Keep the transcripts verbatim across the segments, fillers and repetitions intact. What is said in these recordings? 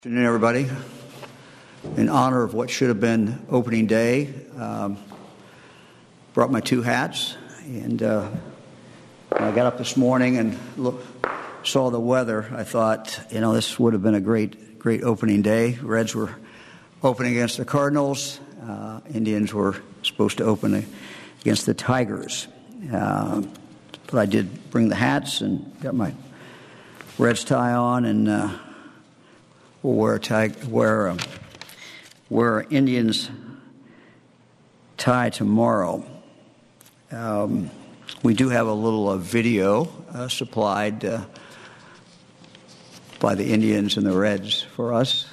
Good afternoon, everybody. In honor of what should have been opening day, um, brought my two hats, and uh, when I got up this morning and look, saw the weather, I thought, you know, this would have been a great, great opening day. Reds were opening against the Cardinals. Uh, Indians were supposed to open against the Tigers. Uh, but I did bring the hats and got my Reds tie on, and uh, we'll wear a tie, wear a, wear an Indians tie tomorrow. Um, we do have a little uh, video uh, supplied uh, by the Indians and the Reds for us.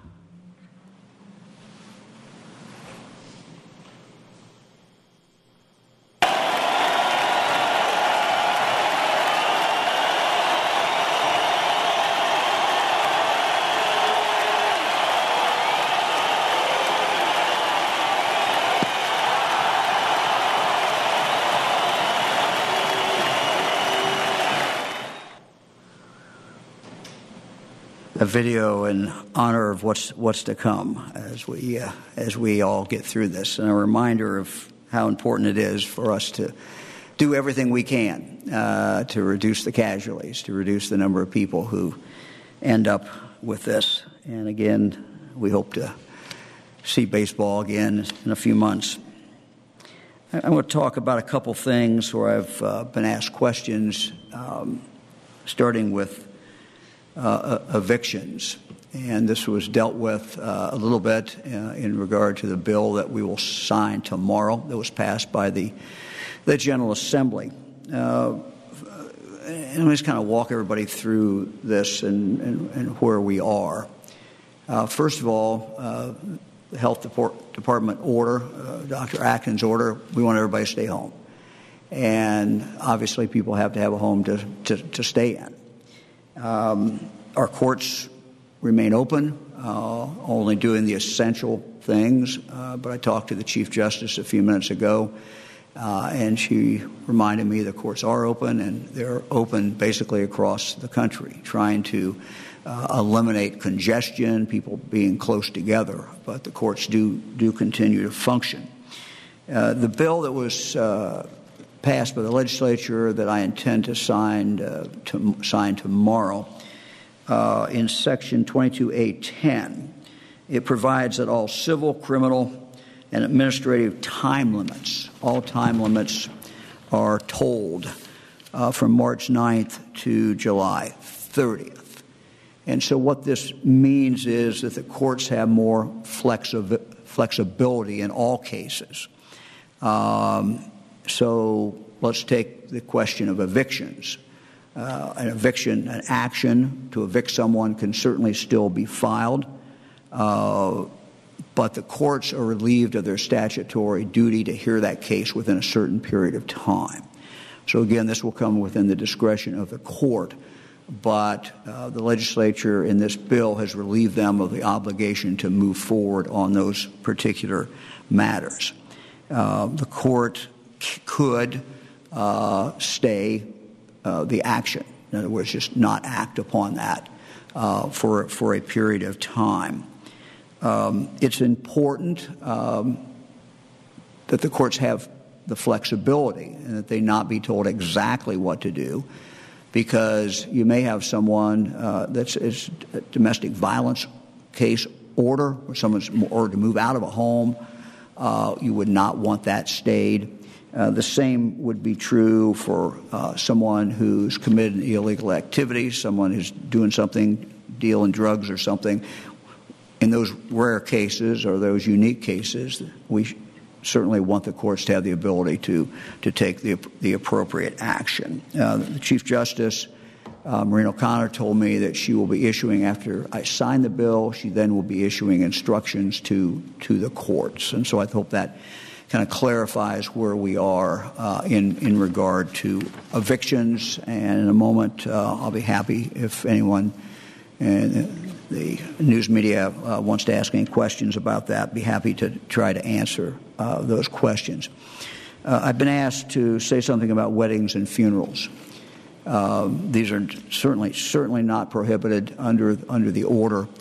A video in honor of what's what's to come as we uh, as we all get through this, and a reminder of how important it is for us to do everything we can uh, to reduce the casualties, to reduce the number of people who end up with this. And again, we hope to see baseball again in a few months. I want to talk about a couple things where I've uh, been asked questions, um, starting with Uh, evictions, and this was dealt with uh, a little bit uh, in regard to the bill that we will sign tomorrow that was passed by the the General Assembly. Uh, and I'm just kind of walk everybody through this and, and, and where we are. Uh, first of all, uh, the Health Department order, uh, Doctor Atkins' order, we want everybody to stay home. And obviously people have to have a home to, to, to stay in. Um, our courts remain open, uh, only doing the essential things. Uh, but I talked to the Chief Justice a few minutes ago, uh, and she reminded me the courts are open, and they're open basically across the country, trying to uh, eliminate congestion, people being close together. But the courts do, do continue to function. Uh, the bill that was uh, passed by the legislature that I intend to sign uh, to sign tomorrow, uh, in Section twenty-two A ten, it provides that all civil, criminal, and administrative time limits, all time limits, are tolled uh, from March ninth to July thirtieth. And so what this means is that the courts have more flexi- flexibility in all cases. Um, So let's take the question of evictions. Uh, an eviction, an action to evict someone can certainly still be filed, uh, but the courts are relieved of their statutory duty to hear that case within a certain period of time. So again, this will come within the discretion of the court, but uh, the legislature in this bill has relieved them of the obligation to move forward on those particular matters. Uh, the court could uh, stay uh, the action. In other words, just not act upon that uh, for for a period of time. Um, it's important um, that the courts have the flexibility and that they not be told exactly what to do, because you may have someone uh, that's is a domestic violence case order, or someone's ordered to move out of a home. Uh, you would not want that stayed. Uh, the same would be true for uh, someone who's committed illegal activity, someone who's doing something, dealing drugs or something. In those rare cases or those unique cases, we certainly want the courts to have the ability to to take the the appropriate action. Uh, the Chief Justice, uh, Maureen O'Connor, told me that she will be issuing, after I sign the bill, she then will be issuing instructions to to the courts. And so I hope that kind of clarifies where we are uh, in, in regard to evictions. And in a moment, uh, I'll be happy if anyone in the news media uh, wants to ask any questions about that, be happy to try to answer uh, those questions. Uh, I've been asked to say something about weddings and funerals. Uh, these are certainly certainly not prohibited under under the order.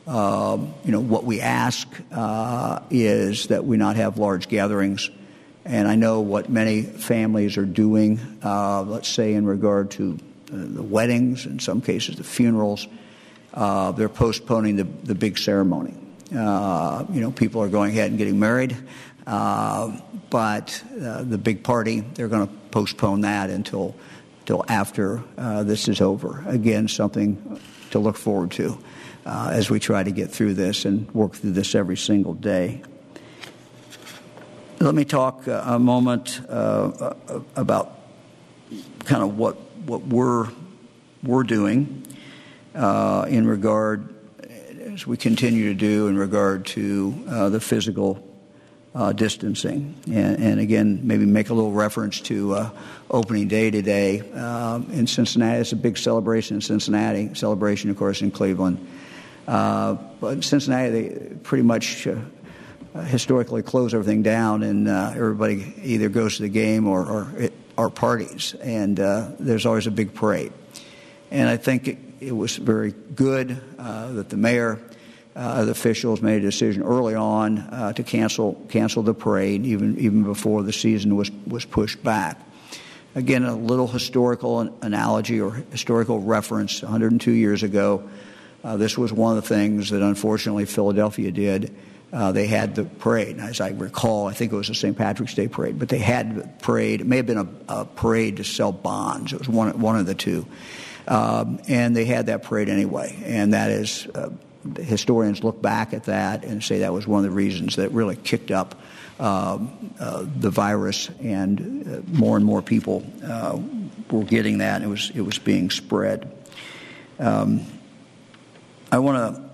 Uh, you know, what we ask uh, is that we not have large gatherings. And I know what many families are doing, uh, let's say in regard to uh, the weddings, in some cases the funerals. Uh, they're postponing the, the big ceremony. Uh, you know, people are going ahead and getting married, uh, but uh, the big party, they're going to postpone that until, until after uh, this is over. Again, something to look forward to uh, as we try to get through this and work through this every single day. Let me talk uh, a moment uh, about kind of what what we're we're doing uh, in regard, as we continue to do in regard to uh, the physical uh, distancing, and, and again, maybe make a little reference to uh, opening day today uh, in Cincinnati. It's a big celebration in Cincinnati. Celebration, of course, in Cleveland, uh, but in Cincinnati, they pretty much. Uh, historically close everything down, and uh, everybody either goes to the game or, or, it, or parties, and uh, there's always a big parade. And I think it, it was very good uh, that the mayor, uh, the officials made a decision early on uh, to cancel cancel the parade, even even before the season was, was pushed back. Again, a little historical analogy or historical reference. one hundred two years ago, uh, this was one of the things that unfortunately Philadelphia did. Uh, they had the parade. As I recall, I think it was the Saint Patrick's Day parade, but they had the parade. It may have been a, a parade to sell bonds. It was one, one of the two. Um, and they had that parade anyway. And that is, uh, historians look back at that and say that was one of the reasons that really kicked up um, uh, the virus, and uh, more and more people uh, were getting that, and it was, it was being spread. Um, I want to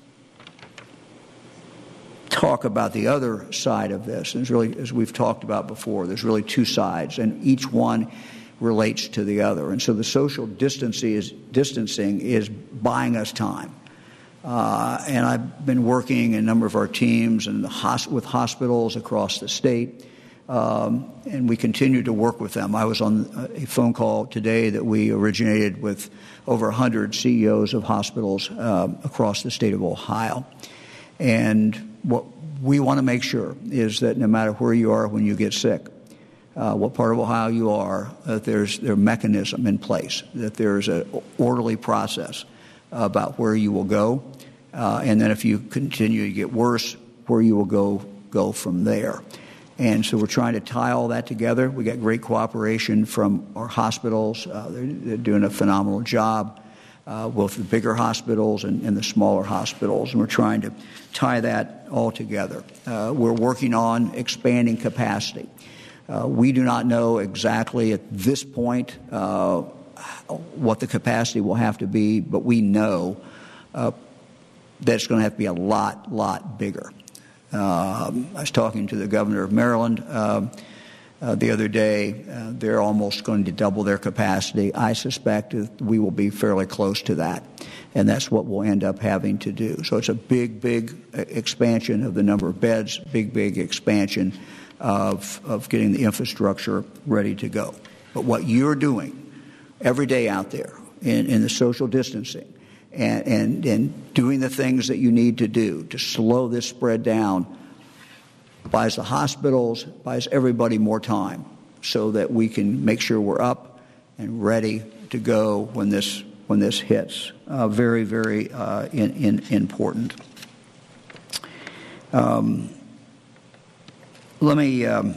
talk about the other side of this. And it's really, as we've talked about before, there's really two sides, and each one relates to the other. And so the social distancing is, distancing is buying us time. Uh, and I've been working in a number of our teams and the hos- with hospitals across the state, um, and we continue to work with them. I was on a phone call today that we originated with over one hundred C E Os of hospitals uh, across the state of Ohio. And what we want to make sure is that no matter where you are when you get sick, uh, what part of Ohio you are, that there's there's a mechanism in place, that there's an orderly process about where you will go, uh, and then if you continue to get worse, where you will go go from there. And so we're trying to tie all that together. We got great cooperation from our hospitals. Uh, they're, they're doing a phenomenal job. Uh, both the bigger hospitals and, and the smaller hospitals, and we're trying to tie that all together. Uh, we're working on expanding capacity. Uh, we do not know exactly at this point uh, what the capacity will have to be, but we know uh, that it's going to have to be a lot, lot bigger. Um, I was talking to the governor of Maryland uh, Uh, the other day. Uh, they're almost going to double their capacity. I suspect that we will be fairly close to that, and that's what we'll end up having to do. So it's a big, big expansion of the number of beds, big, big expansion of, of getting the infrastructure ready to go. But what you're doing every day out there in, in the social distancing and, and, and doing the things that you need to do to slow this spread down buys the hospitals, buys everybody more time so that we can make sure we're up and ready to go when this when this hits. Uh, very, very uh, in, in, important. Um, let me um,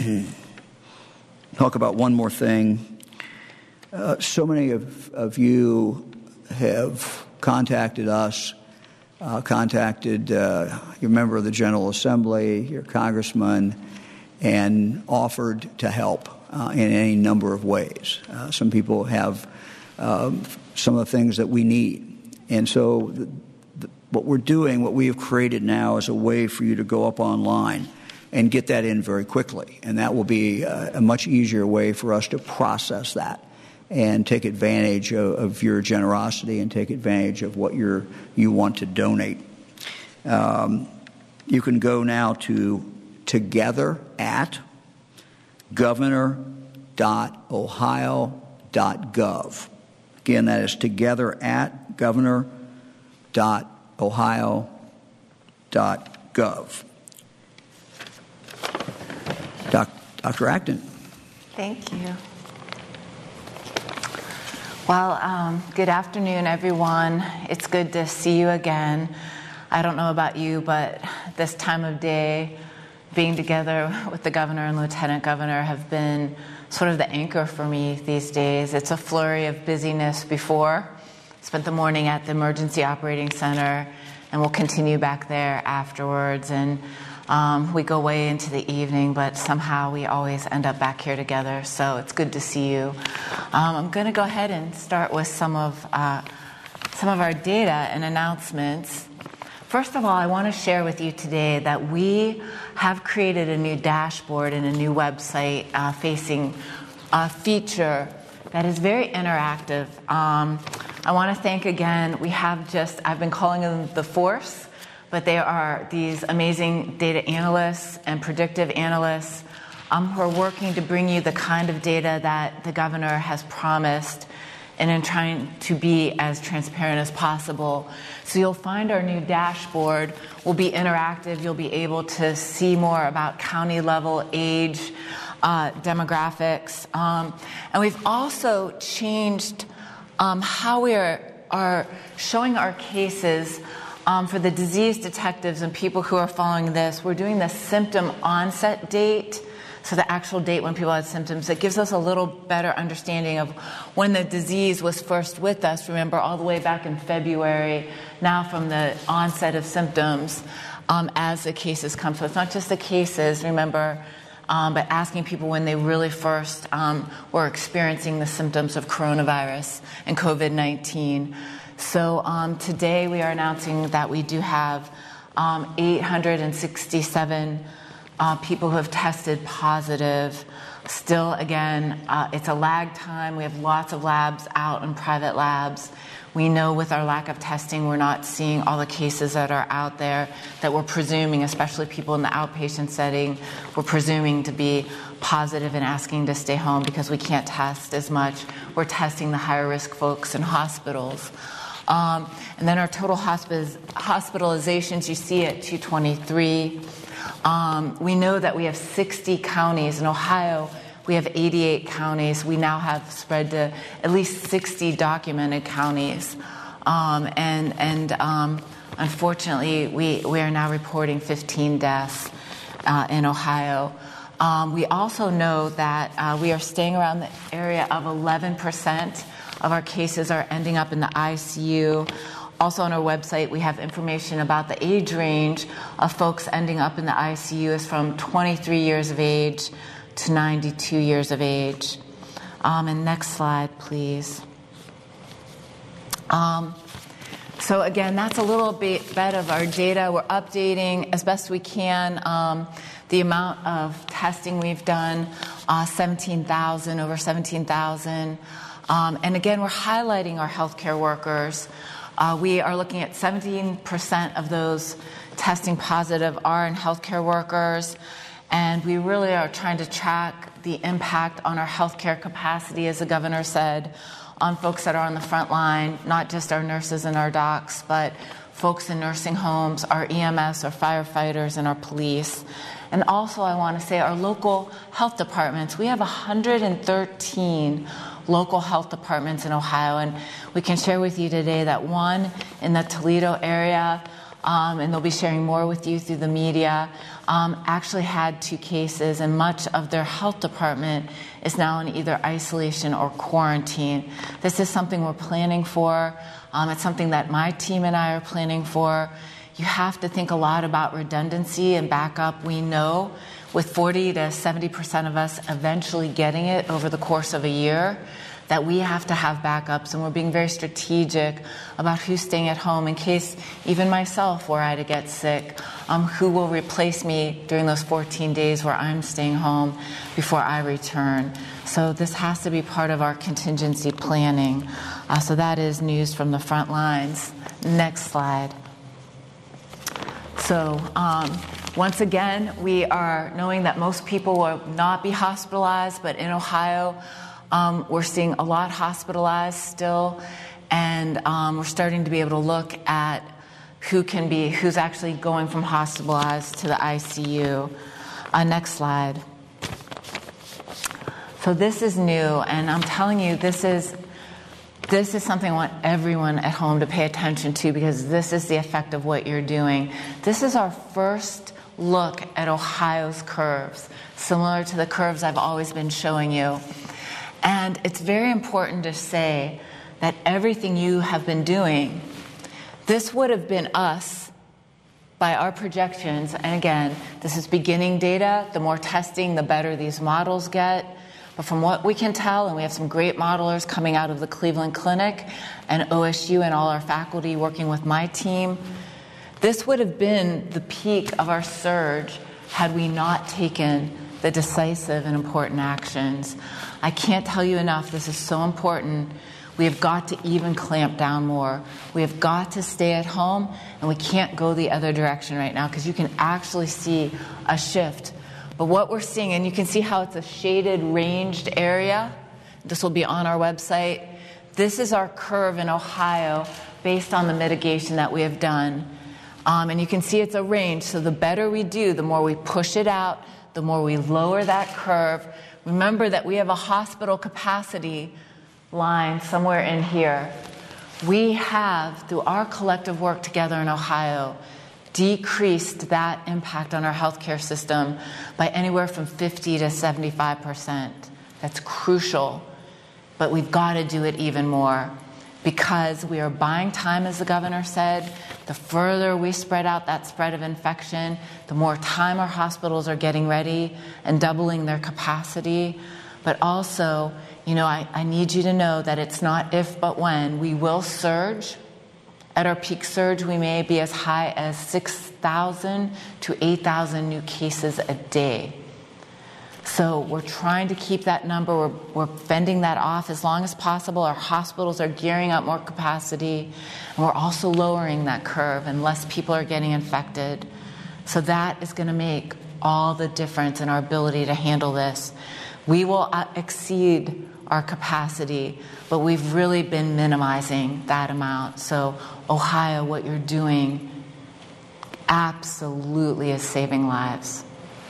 talk about one more thing. Uh, so many of, of you have contacted us Uh, contacted uh, your member of the General Assembly, your congressman, and offered to help uh, in any number of ways. Uh, some people have um, some of the things that we need. And so the, the, what we're doing, what we have created now is a way for you to go up online and get that in very quickly. And that will be a, a much easier way for us to process that and take advantage of, of your generosity and take advantage of what you're, you want to donate. Um, you can go now to together at governor dot ohio dot gov. Again, that is together at governor dot ohio dot gov. Doc, Doctor Acton. Thank you. Well, um, good afternoon, everyone. It's good to see you again. I don't know about you, but this time of day, being together with the governor and lieutenant governor have been sort of the anchor for me these days. It's a flurry of busyness before. Spent the morning at the Emergency Operating Center, and we'll continue back there afterwards. And um, we go way into the evening, but somehow we always end up back here together. So it's good to see you. Um, I'm going to go ahead and start with some of uh, some of our data and announcements. First of all, I want to share with you today that we have created a new dashboard and a new website uh, facing a feature that is very interactive. Um, I want to thank again, we have just, I've been calling them the Force, but they are these amazing data analysts and predictive analysts um, who are working to bring you the kind of data that the governor has promised, and in trying to be as transparent as possible. So you'll find our new dashboard will be interactive. You'll be able to see more about county level age, uh, demographics. Um, and we've also changed um, how we are, are showing our cases um, for the disease detectives and people who are following this. We're doing the symptom onset date. So the actual date when people had symptoms, it gives us a little better understanding of when the disease was first with us. Remember, all the way back in February, now from the onset of symptoms um, as the cases come. So it's not just the cases, remember, um, but asking people when they really first um, were experiencing the symptoms of coronavirus and COVID nineteen. So um, today we are announcing that we do have um, eight hundred sixty-seven Uh, people who have tested positive. Still, again, uh, it's a lag time. We have lots of labs out in private labs. We know with our lack of testing, we're not seeing all the cases that are out there that we're presuming, especially people in the outpatient setting, we're presuming to be positive and asking to stay home because we can't test as much. We're testing the higher risk folks in hospitals. Um, and then our total hospice, hospitalizations, you see at two twenty-three. Um, we know that we have sixty counties. In Ohio, we have eighty-eight counties. We now have spread to at least sixty documented counties. Um, and and um, unfortunately, we, we are now reporting fifteen deaths uh, in Ohio. Um, we also know that uh, we are staying around the area of eleven percent of our cases are ending up in the I C U. Also on our website, we have information about the age range of folks ending up in the I C U is from twenty-three years of age to ninety-two years of age. Um, and next slide, please. Um, so again, that's a little bit, bit of our data. We're updating as best we can um, the amount of testing we've done, uh, seventeen thousand, over seventeen thousand. Um, and again, we're highlighting our healthcare workers. Uh, we are looking at seventeen percent of those testing positive are in healthcare workers, and we really are trying to track the impact on our healthcare capacity, as the governor said, on folks that are on the front line, not just our nurses and our docs, but folks in nursing homes, our E M S, our firefighters, and our police. And also I want to say our local health departments. We have one hundred thirteen local health departments in Ohio, and we can share with you today that one in the Toledo area, um, and they'll be sharing more with you through the media, um, actually had two cases, and much of their health department is now in either isolation or quarantine. This is something we're planning for. Um, it's something that my team and I are planning for. You have to think a lot about redundancy and backup. We know with forty to seventy percent of us eventually getting it over the course of a year, that we have to have backups, and we're being very strategic about who's staying at home in case even myself were I to get sick, um, who will replace me during those fourteen days where I'm staying home before I return. So this has to be part of our contingency planning. Uh, so that is news from the front lines. Next slide. So um, once again, we are knowing that most people will not be hospitalized, but in Ohio, um, we're seeing a lot hospitalized still, and um, we're starting to be able to look at who can be, who's actually going from hospitalized to the I C U. Uh, next slide. So this is new, and I'm telling you, this is this is something I want everyone at home to pay attention to, because this is the effect of what you're doing. This is our first look at Ohio's curves, similar to the curves I've always been showing you. And it's very important to say that everything you have been doing, this would have been us by our projections. And again, this is beginning data. The more testing, the better these models get. But from what we can tell, and we have some great modelers coming out of the Cleveland Clinic and O S U and all our faculty working with my team, this would have been the peak of our surge had we not taken the decisive and important actions. I can't tell you enough, this is so important. We have got to even clamp down more. We have got to stay at home, and we can't go the other direction right now, because you can actually see a shift. But what we're seeing, and you can see how it's a shaded, ranged area. This will be on our website. This is our curve in Ohio based on the mitigation that we have done. Um, and you can see it's a range. So the better we do, the more we push it out, the more we lower that curve. Remember that we have a hospital capacity line somewhere in here. We have, through our collective work together in Ohio, decreased that impact on our healthcare system by anywhere from fifty to seventy-five percent. That's crucial, but we've got to do it even more, because we are buying time, as the governor said. The further we spread out that spread of infection, the more time our hospitals are getting ready and doubling their capacity. But also, you know, I, I need you to know that it's not if but when. We will surge. At our peak surge, we may be as high as six thousand to eight thousand new cases a day. So we're trying to keep that number. We're, we're fending that off as long as possible. Our hospitals are gearing up more capacity, and we're also lowering that curve, and less people are getting infected. So that is going to make all the difference in our ability to handle this. We will exceed our capacity, but we've really been minimizing that amount. So Ohio, what you're doing absolutely is saving lives.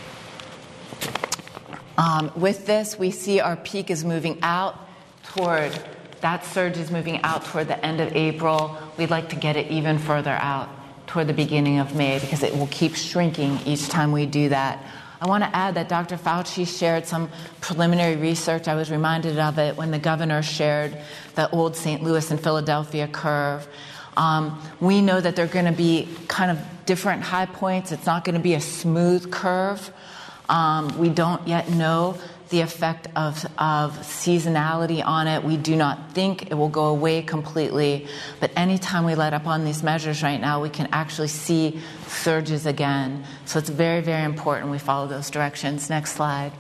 Um, with this, we see our peak is moving out toward, that surge is moving out toward the end of April. We'd like to get it even further out toward the beginning of May, because it will keep shrinking each time we do that. I want to add that Doctor Fauci shared some preliminary research. I was reminded of it when the governor shared the old Saint Louis and Philadelphia curve. Um, we know that there are going to be kind of different high points. It's not going to be a smooth curve. Um, we don't yet know the effect of, of seasonality on it. We do not think it will go away completely. But anytime we let up on these measures right now, we can actually see surges again. So it's very, very important we follow those directions. Next slide.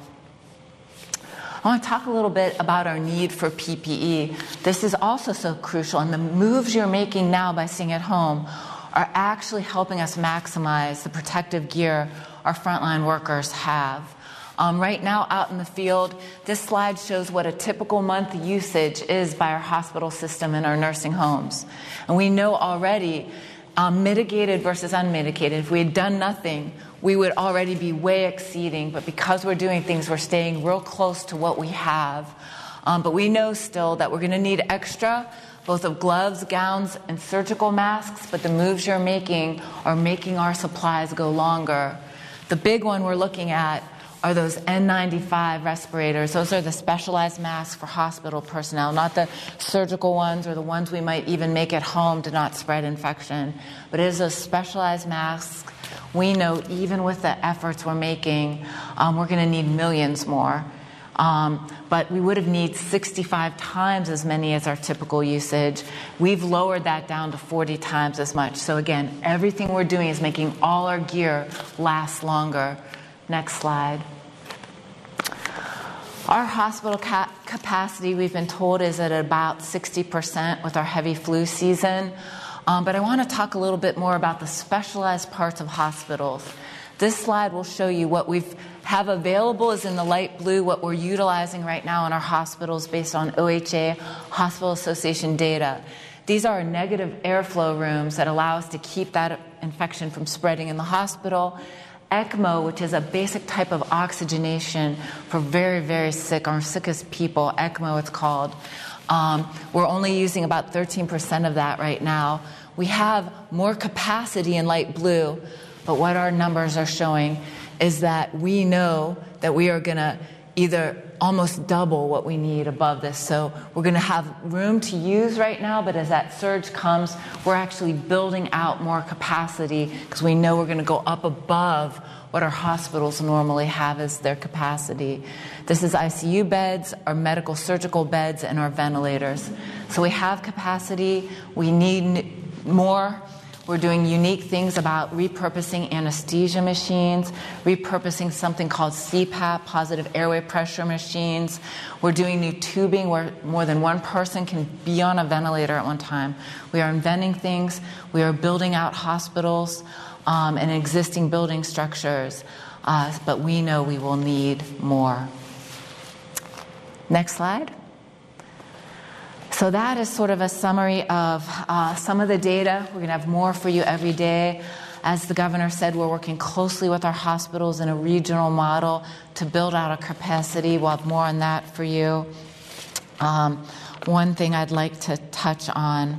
I want to talk a little bit about our need for P P E. This is also so crucial, and the moves you're making now by staying at home are actually helping us maximize the protective gear our frontline workers have. Um, right now, out in the field, this slide shows what a typical month usage is by our hospital system and our nursing homes. And we know already, um, mitigated versus unmitigated, if we had done nothing, we would already be way exceeding. But because we're doing things, we're staying real close to what we have. Um, but we know still that we're going to need extra, both of gloves, gowns, and surgical masks. But the moves you're making are making our supplies go longer. The big one we're looking at are those N ninety-five respirators. Those are the specialized masks for hospital personnel, not the surgical ones or the ones we might even make at home to not spread infection. But it is those specialized masks. We know even with the efforts we're making, um, we're going to need millions more. Um, but we would have needed sixty-five times as many as our typical usage. We've lowered that down to forty times as much. So again, everything we're doing is making all our gear last longer. Next slide. Our hospital ca- capacity, we've been told, is at about sixty percent with our heavy flu season. Um, but I want to talk a little bit more about the specialized parts of hospitals. This slide will show you what we have available is in the light blue, what we're utilizing right now in our hospitals based on O H A Hospital Association data. These are negative airflow rooms that allow us to keep that infection from spreading in the hospital. ECMO, which is a basic type of oxygenation for very, very sick, our sickest people, ECMO it's called. Um, we're only using about thirteen percent of that right now. We have more capacity in light blue, but what our numbers are showing is that we know that we are going to either almost double what we need above this. So we're going to have room to use right now, but as that surge comes, we're actually building out more capacity because we know we're going to go up above what our hospitals normally have as their capacity. This is I C U beds, our medical surgical beds, and our ventilators. So we have capacity. We need more. We're doing unique things about repurposing anesthesia machines, repurposing something called C PAP, positive airway pressure machines. We're doing new tubing where more than one person can be on a ventilator at one time. We are inventing things. We are building out hospitals um, and existing building structures, uh, but we know we will need more. Next slide. So that is sort of a summary of uh, some of the data. We're going to have more for you every day. As the governor said, we're working closely with our hospitals in a regional model to build out our capacity. We'll have more on that for you. Um, one thing I'd like to touch on,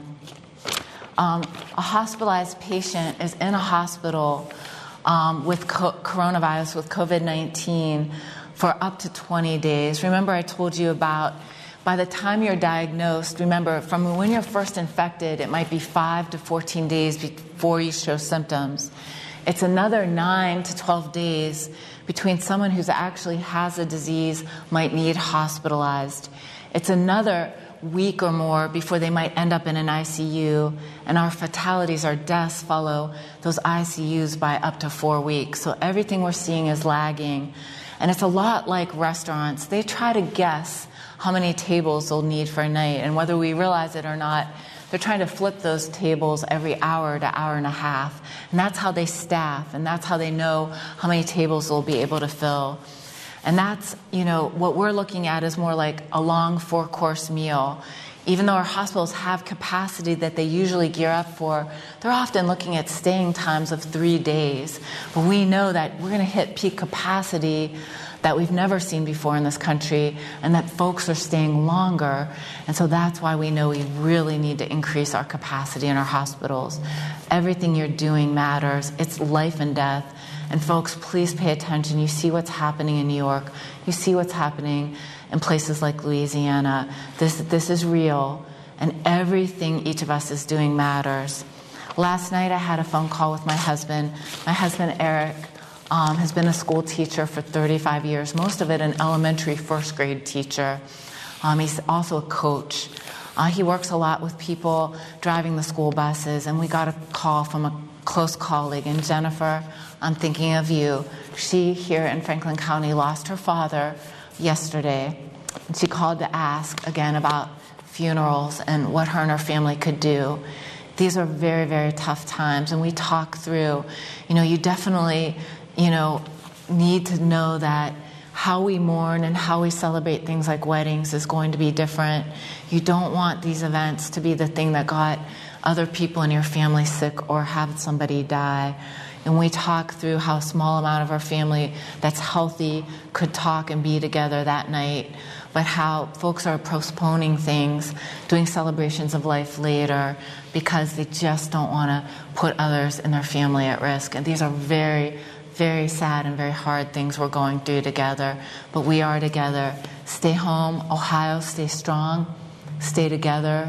um, a hospitalized patient is in a hospital um, with co- coronavirus, with COVID nineteen, for up to twenty days. Remember I told you about by the time you're diagnosed, remember, from when you're first infected, it might be five to fourteen days before you show symptoms. It's another nine to twelve days between someone who actually has a disease might need hospitalized. It's another week or more before they might end up in an I C U, and our fatalities, our deaths, follow those I C Us by up to four weeks. So everything we're seeing is lagging. And it's a lot like restaurants. They try to guess how many tables they'll need for a night, and whether we realize it or not, they're trying to flip those tables every hour to hour and a half, and that's how they staff, and that's how they know how many tables they'll be able to fill. And that's, you know, what we're looking at is more like a long four-course meal. Even though our hospitals have capacity that they usually gear up for, they're often looking at staying times of three days. But we know that we're going to hit peak capacity that we've never seen before in this country, and that folks are staying longer. And so that's why we know we really need to increase our capacity in our hospitals. Everything you're doing matters. It's life and death. And folks, please pay attention. You see what's happening in New York. You see what's happening in places like Louisiana. This, this is real, and everything each of us is doing matters. Last night I had a phone call with my husband. My husband, Eric, Um, has been a school teacher for thirty-five years, most of it an elementary first grade teacher. Um, he's also a coach. Uh, he works a lot with people driving the school buses, and we got a call from a close colleague. And Jennifer, I'm thinking of you. She, here in Franklin County, lost her father yesterday. And she called to ask, again, about funerals and what her and her family could do. These are very, very tough times, and we talk through, you know, you definitely... you know, need to know that how we mourn and how we celebrate things like weddings is going to be different. You don't want these events to be the thing that got other people in your family sick or have somebody die. And we talk through how a small amount of our family that's healthy could talk and be together that night, but how folks are postponing things, doing celebrations of life later, because they just don't want to put others in their family at risk. And these are very very sad and very hard things we're going through together, but we are together. Stay home. Ohio, stay strong. Stay together.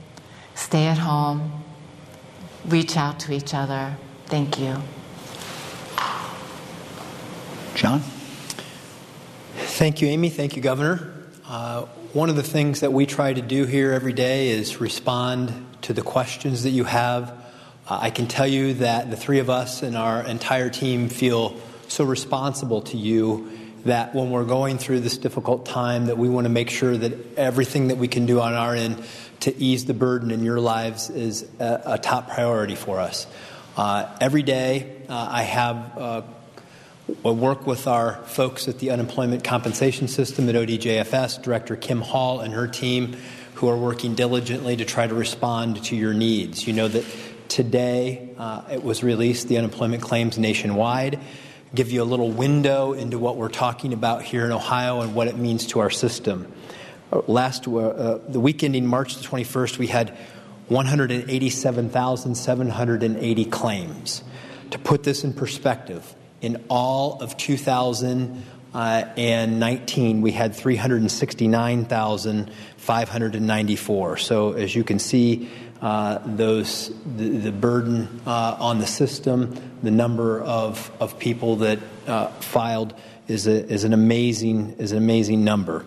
Stay at home. Reach out to each other. Thank you. John? Thank you, Amy. Thank you, Governor. Uh, one of the things that we try to do here every day is respond to the questions that you have. I can tell you that the three of us and our entire team feel so responsible to you that when we're going through this difficult time, that we want to make sure that everything that we can do on our end to ease the burden in your lives is a, a top priority for us. Uh, every day uh, I have uh, I work with our folks at the Unemployment Compensation System at O D J F S, Director Kim Hall and her team, who are working diligently to try to respond to your needs. You know that today uh, it was released, the unemployment claims nationwide. Give you a little window into what we're talking about here in Ohio and what it means to our system. Last uh, the week ending March the twenty-first, we had one hundred eighty-seven thousand seven hundred eighty claims. To put this in perspective, in all of two thousand nineteen, we had three hundred sixty-nine thousand five hundred ninety-four. So as you can see, uh, those the, the burden uh, on the system, the number of, of people that uh, filed is a, is an amazing is an amazing number.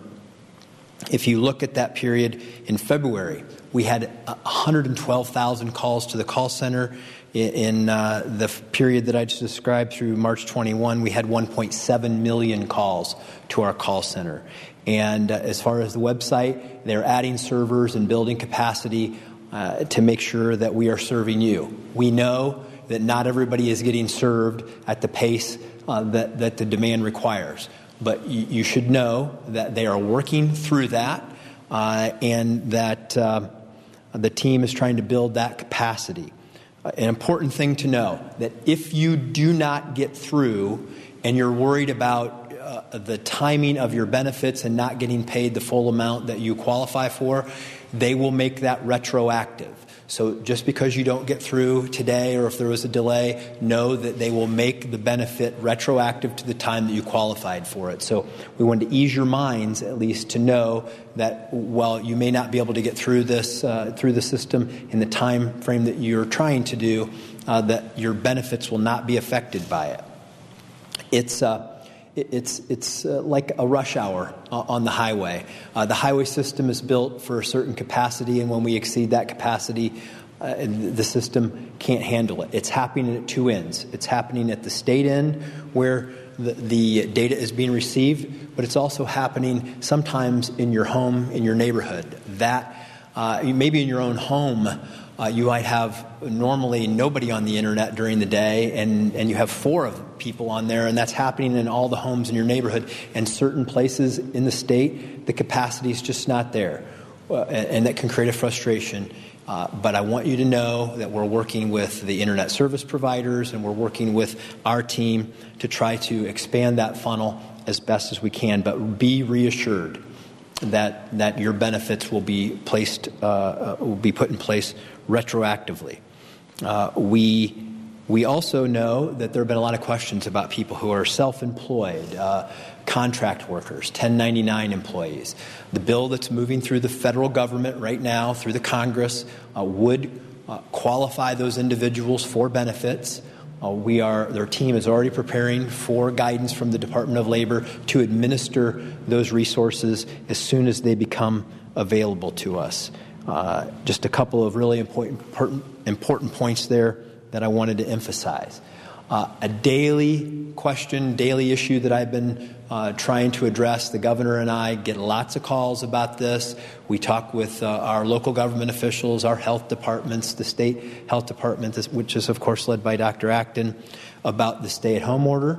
If you look at that period in February, we had one hundred twelve thousand calls to the call center. In uh, the period that I just described through March twenty-first, we had one point seven million calls to our call center. And uh, as far as the website, they're adding servers and building capacity uh, to make sure that we are serving you. We know that not everybody is getting served at the pace uh, that, that the demand requires. But you, you should know that they are working through that uh, and that uh, the team is trying to build that capacity. An important thing to know, that if you do not get through and you're worried about uh, the timing of your benefits and not getting paid the full amount that you qualify for, they will make that retroactive. So just because you don't get through today or if there was a delay, know that they will make the benefit retroactive to the time that you qualified for it. So we wanted to ease your minds, at least, to know that while you may not be able to get through this, uh, through the system in the time frame that you're trying to do, uh, that your benefits will not be affected by it. It's... Uh, It's it's uh, like a rush hour uh, on the highway. Uh, the highway system is built for a certain capacity, and when we exceed that capacity, uh, the system can't handle it. It's happening at two ends. It's happening at the state end, where the, the data is being received, but it's also happening sometimes in your home, in your neighborhood. That uh, maybe in your own home, Uh, you might have normally nobody on the internet during the day, and, and you have four of people on there, and that's happening in all the homes in your neighborhood. And certain places in the state, the capacity is just not there, uh, and, and that can create a frustration. Uh, but I want you to know that we're working with the internet service providers, and we're working with our team to try to expand that funnel as best as we can. But be reassured that that your benefits will be placed, uh, will be put in place retroactively. Uh, we we also know that there have been a lot of questions about people who are self-employed, uh, contract workers, ten ninety-nine employees. The bill that's moving through the federal government right now, through the Congress, uh, would uh, qualify those individuals for benefits. Uh, we are, their team is already preparing for guidance from the Department of Labor to administer those resources as soon as they become available to us. Uh, just a couple of really important, important, important points there that I wanted to emphasize. Uh, a daily question, daily issue that I've been uh, trying to address. The governor and I get lots of calls about this. We talk with uh, our local government officials, our health departments, the state health department, which is, of course, led by Doctor Acton, about the stay-at-home order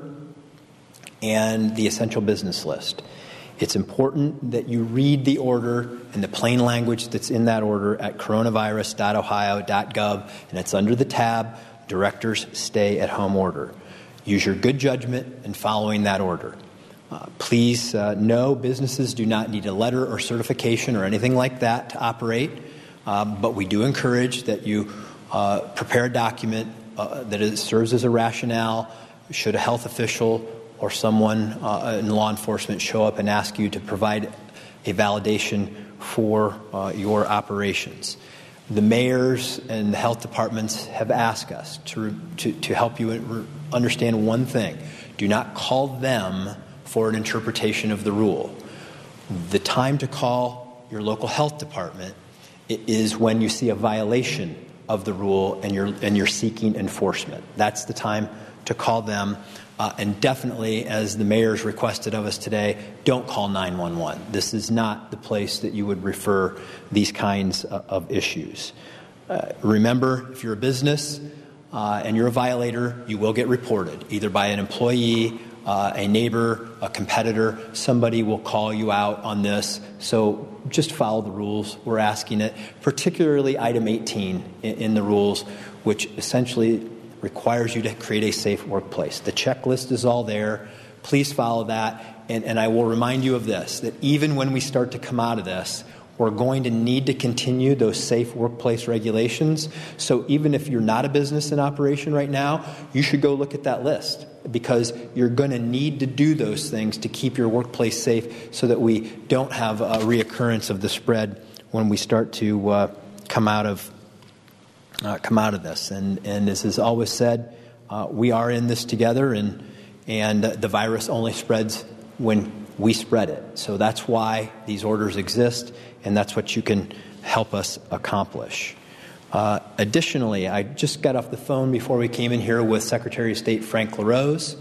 and the essential business list. It's important that you read the order and the plain language that's in that order at coronavirus dot ohio dot gov, and it's under the tab Director's Stay-at-Home Order. Use your good judgment in following that order. Uh, please uh, know businesses do not need a letter or certification or anything like that to operate, um, but we do encourage that you uh, prepare a document uh, that is, serves as a rationale should a health official or someone uh, in law enforcement show up and ask you to provide a validation for uh, your operations. The mayors and the health departments have asked us to, to, to help you understand one thing. Do not call them for an interpretation of the rule. The time to call your local health department is when you see a violation of the rule and you're, and you're seeking enforcement. That's the time to call them. Uh, and definitely, as the mayor's requested of us today, don't call nine one one. This is not the place that you would refer these kinds of, of issues. Uh, remember, if you're a business uh, and you're a violator, you will get reported, either by an employee uh, a neighbor, a competitor, somebody will call you out on this. So just follow the rules. We're asking it, particularly item eighteen in, in the rules, which essentially requires you to create a safe workplace. The checklist is all there. Please follow that. And, and I will remind you of this, that even when we start to come out of this, we're going to need to continue those safe workplace regulations. So even if you're not a business in operation right now, you should go look at that list, because you're going to need to do those things to keep your workplace safe so that we don't have a reoccurrence of the spread when we start to uh, come out of uh, come out of this. And, and as is always said, uh, we are in this together, and and the virus only spreads when we spread it. So that's why these orders exist, and that's what you can help us accomplish. Uh, additionally, I just got off the phone before we came in here with Secretary of State Frank LaRose.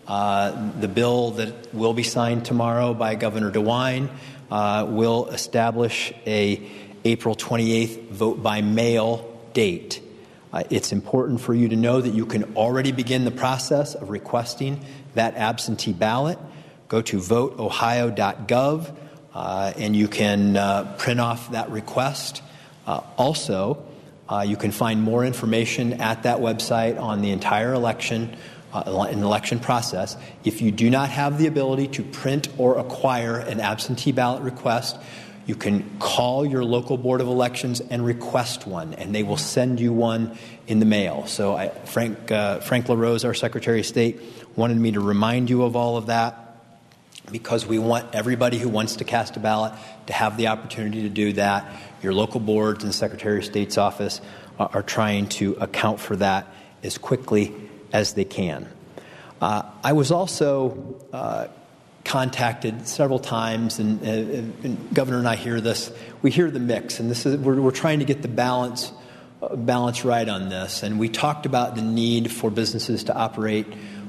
Uh, the bill that will be signed tomorrow by Governor DeWine uh, will establish a April twenty-eighth vote by mail date. Uh, it's important for you to know that you can already begin the process of requesting that absentee ballot. Go to vote ohio dot gov uh, and you can uh, print off that request. Uh, also, uh, you can find more information at that website on the entire election, uh, an election process. If you do not have the ability to print or acquire an absentee ballot request, you can call your local Board of Elections and request one, and they will send you one in the mail. So I, Frank, uh, Frank LaRose, our Secretary of State, wanted me to remind you of all of that, because we want everybody who wants to cast a ballot to have the opportunity to do that. Your local boards and Secretary of State's office are, are trying to account for that as quickly as they can. Uh, I was also uh, contacted several times, and, uh, and Governor and I hear this. We hear the mix, and this is we're, we're trying to get the balance uh, balance right on this. And we talked about the need for businesses to operate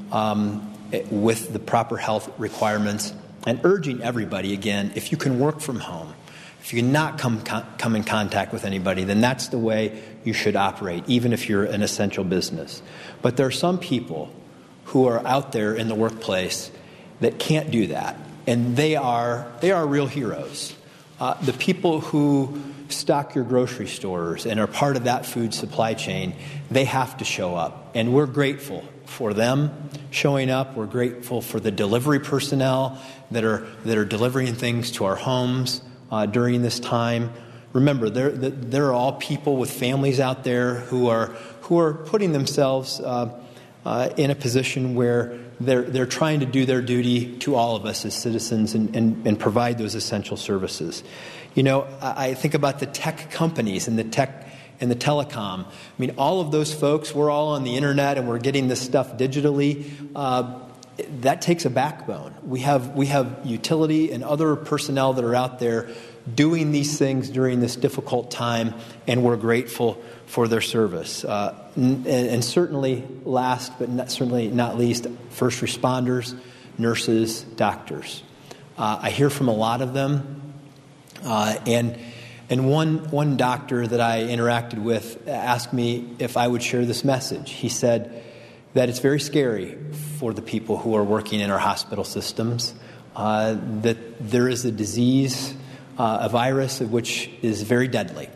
Um, with the proper health requirements, and urging everybody, again, if you can work from home, if you cannot come come in contact with anybody, then that's the way you should operate, even if you're an essential business. But there are some people who are out there in the workplace that can't do that, and they are they are real heroes. Uh, the people who stock your grocery stores and are part of that food supply chain, they have to show up, and we're grateful for them showing up. We're grateful for the delivery personnel that are that are delivering things to our homes uh, during this time. Remember, there there are all people with families out there who are who are putting themselves uh, uh, in a position where they're they're trying to do their duty to all of us as citizens and, and, and provide those essential services. You know, I, I think about the tech companies and the tech. And the telecom. I mean, all of those folks, we're all on the internet and we're getting this stuff digitally. Uh, that takes a backbone. We have we have utility and other personnel that are out there doing these things during this difficult time, and we're grateful for their service. Uh, and, and certainly, last but not, certainly not least, first responders, nurses, doctors. Uh, I hear from a lot of them, uh, and. And one one doctor that I interacted with asked me if I would share this message. He said that it's very scary for the people who are working in our hospital systems, uh, that there is a disease, uh, a virus which is very deadly.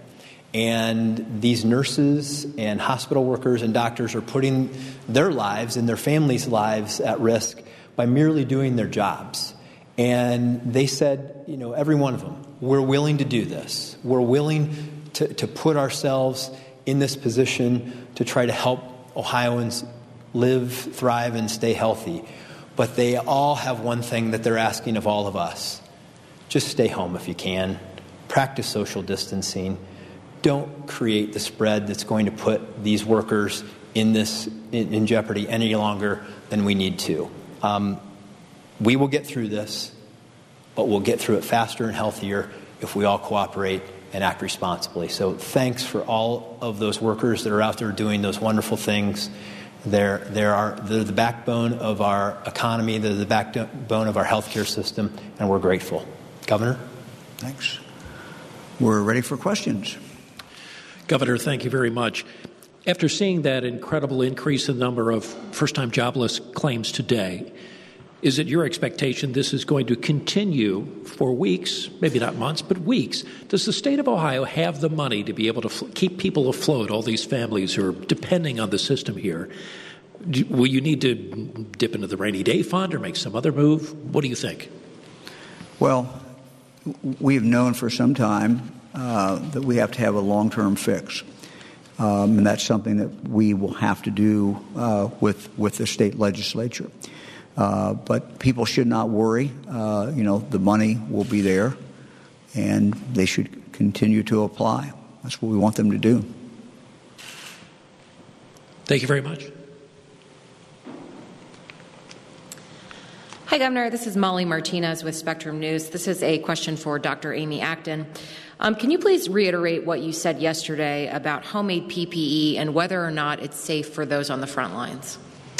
And these nurses and hospital workers and doctors are putting their lives and their families' lives at risk by merely doing their jobs. And they said, you know, every one of them, we're willing to do this. We're willing to, to put ourselves in this position to try to help Ohioans live, thrive, and stay healthy. But they all have one thing that they're asking of all of us. Just stay home if you can. Practice social distancing. Don't create the spread that's going to put these workers in this in, in jeopardy any longer than we need to. Um, We will get through this, but we'll get through it faster and healthier if we all cooperate and act responsibly. So thanks for all of those workers that are out there doing those wonderful things. They're, they're, our, they're the backbone of our economy. They're the backbone of our healthcare system, and we're grateful. Governor? Thanks. We're ready for questions. Governor, thank you very much. After seeing that incredible increase in the number of first-time jobless claims today, Is it your expectation this is going to continue for weeks, maybe not months, but weeks? Does the state of Ohio have the money to be able to fl- keep people afloat, all these families who are depending on the system here? Do, will you need to dip into the rainy day fund or make some other move? What do you think? Well, we've known for some time uh, that we have to have a long-term fix. Um, and that's something that we will have to do uh, with, with the state legislature. Uh, but people should not worry. Uh, you know, the money will be there, and they should continue to apply. That's what we want them to do. Thank you very much. Hi, Governor. This is Molly Martinez with Spectrum News. This is a question for Doctor Amy Acton. Um, can you please reiterate what you said yesterday about homemade P P E and whether or not it's safe for those on the front lines?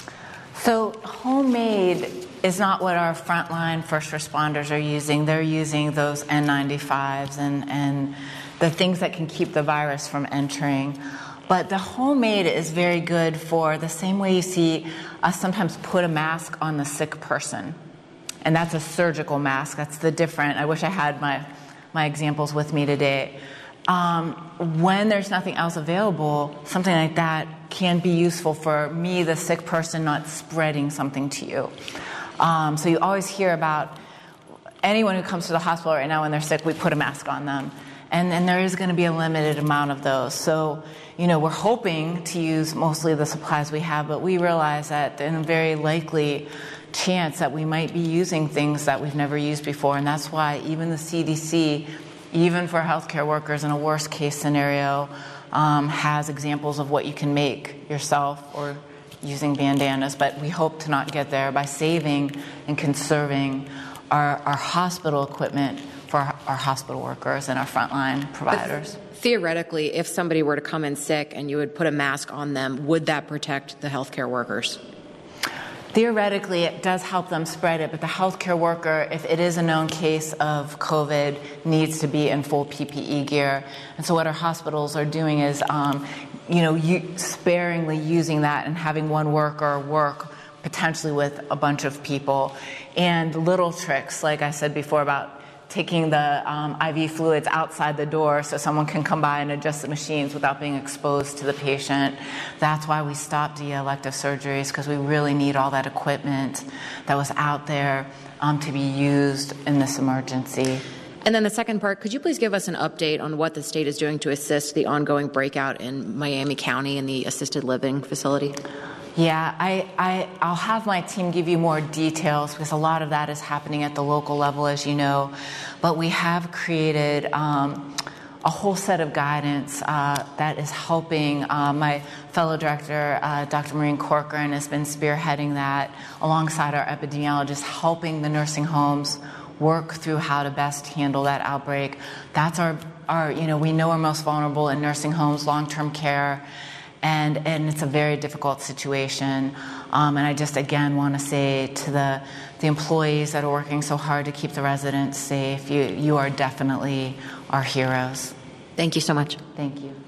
So homemade is not what our frontline first responders are using. They're using those N ninety-fives and, and the things that can keep the virus from entering. But the homemade is very good for the same way you see us sometimes put a mask on the sick person. And that's a surgical mask. That's the different. I wish I had my, my examples with me today. Um, when there's nothing else available, something like that can be useful for me, the sick person, not spreading something to you. Um, so you always hear about anyone who comes to the hospital right now when they're sick, we put a mask on them. And then there is going to be a limited amount of those. So, you know, we're hoping to use mostly the supplies we have, but we realize that in a very likely chance that we might be using things that we've never used before. And that's why even the C D C, even for healthcare workers in a worst case scenario, um, has examples of what you can make yourself or using bandanas. But we hope to not get there by saving and conserving our, our hospital equipment for our, our hospital workers and our frontline providers. But theoretically, if somebody were to come in sick and you would put a mask on them, would that protect the healthcare workers? Theoretically, it does help them spread it, but the healthcare worker, if it is a known case of COVID, needs to be in full P P E gear. And so what our hospitals are doing is, um, you know, you, sparingly using that and having one worker work potentially with a bunch of people. And little tricks, like I said before, about taking the um, I V fluids outside the door so someone can come by and adjust the machines without being exposed to the patient. That's why we stopped the elective surgeries, because we really need all that equipment that was out there um, to be used in this emergency. And then the second part, could you please give us an update on what the state is doing to assist the ongoing breakout in Miami County in the assisted living facility? Yeah, I, I, I'll have my team give you more details, because a lot of that is happening at the local level, as you know. But we have created um, a whole set of guidance uh, that is helping. Uh, my fellow director, uh, Doctor Maureen Corcoran, has been spearheading that alongside our epidemiologists, helping the nursing homes work through how to best handle that outbreak. That's our, our you know, we know we're most vulnerable in nursing homes, long-term care. And, and it's a very difficult situation. Um, and I just, again, want to say to the, the employees that are working so hard to keep the residents safe, you, you are definitely our heroes. Thank you so much. Thank you.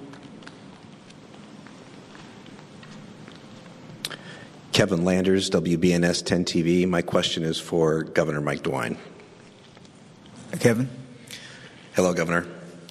Kevin Landers, W B N S ten T V. My question is for Governor Mike DeWine. Kevin? Hello, Governor.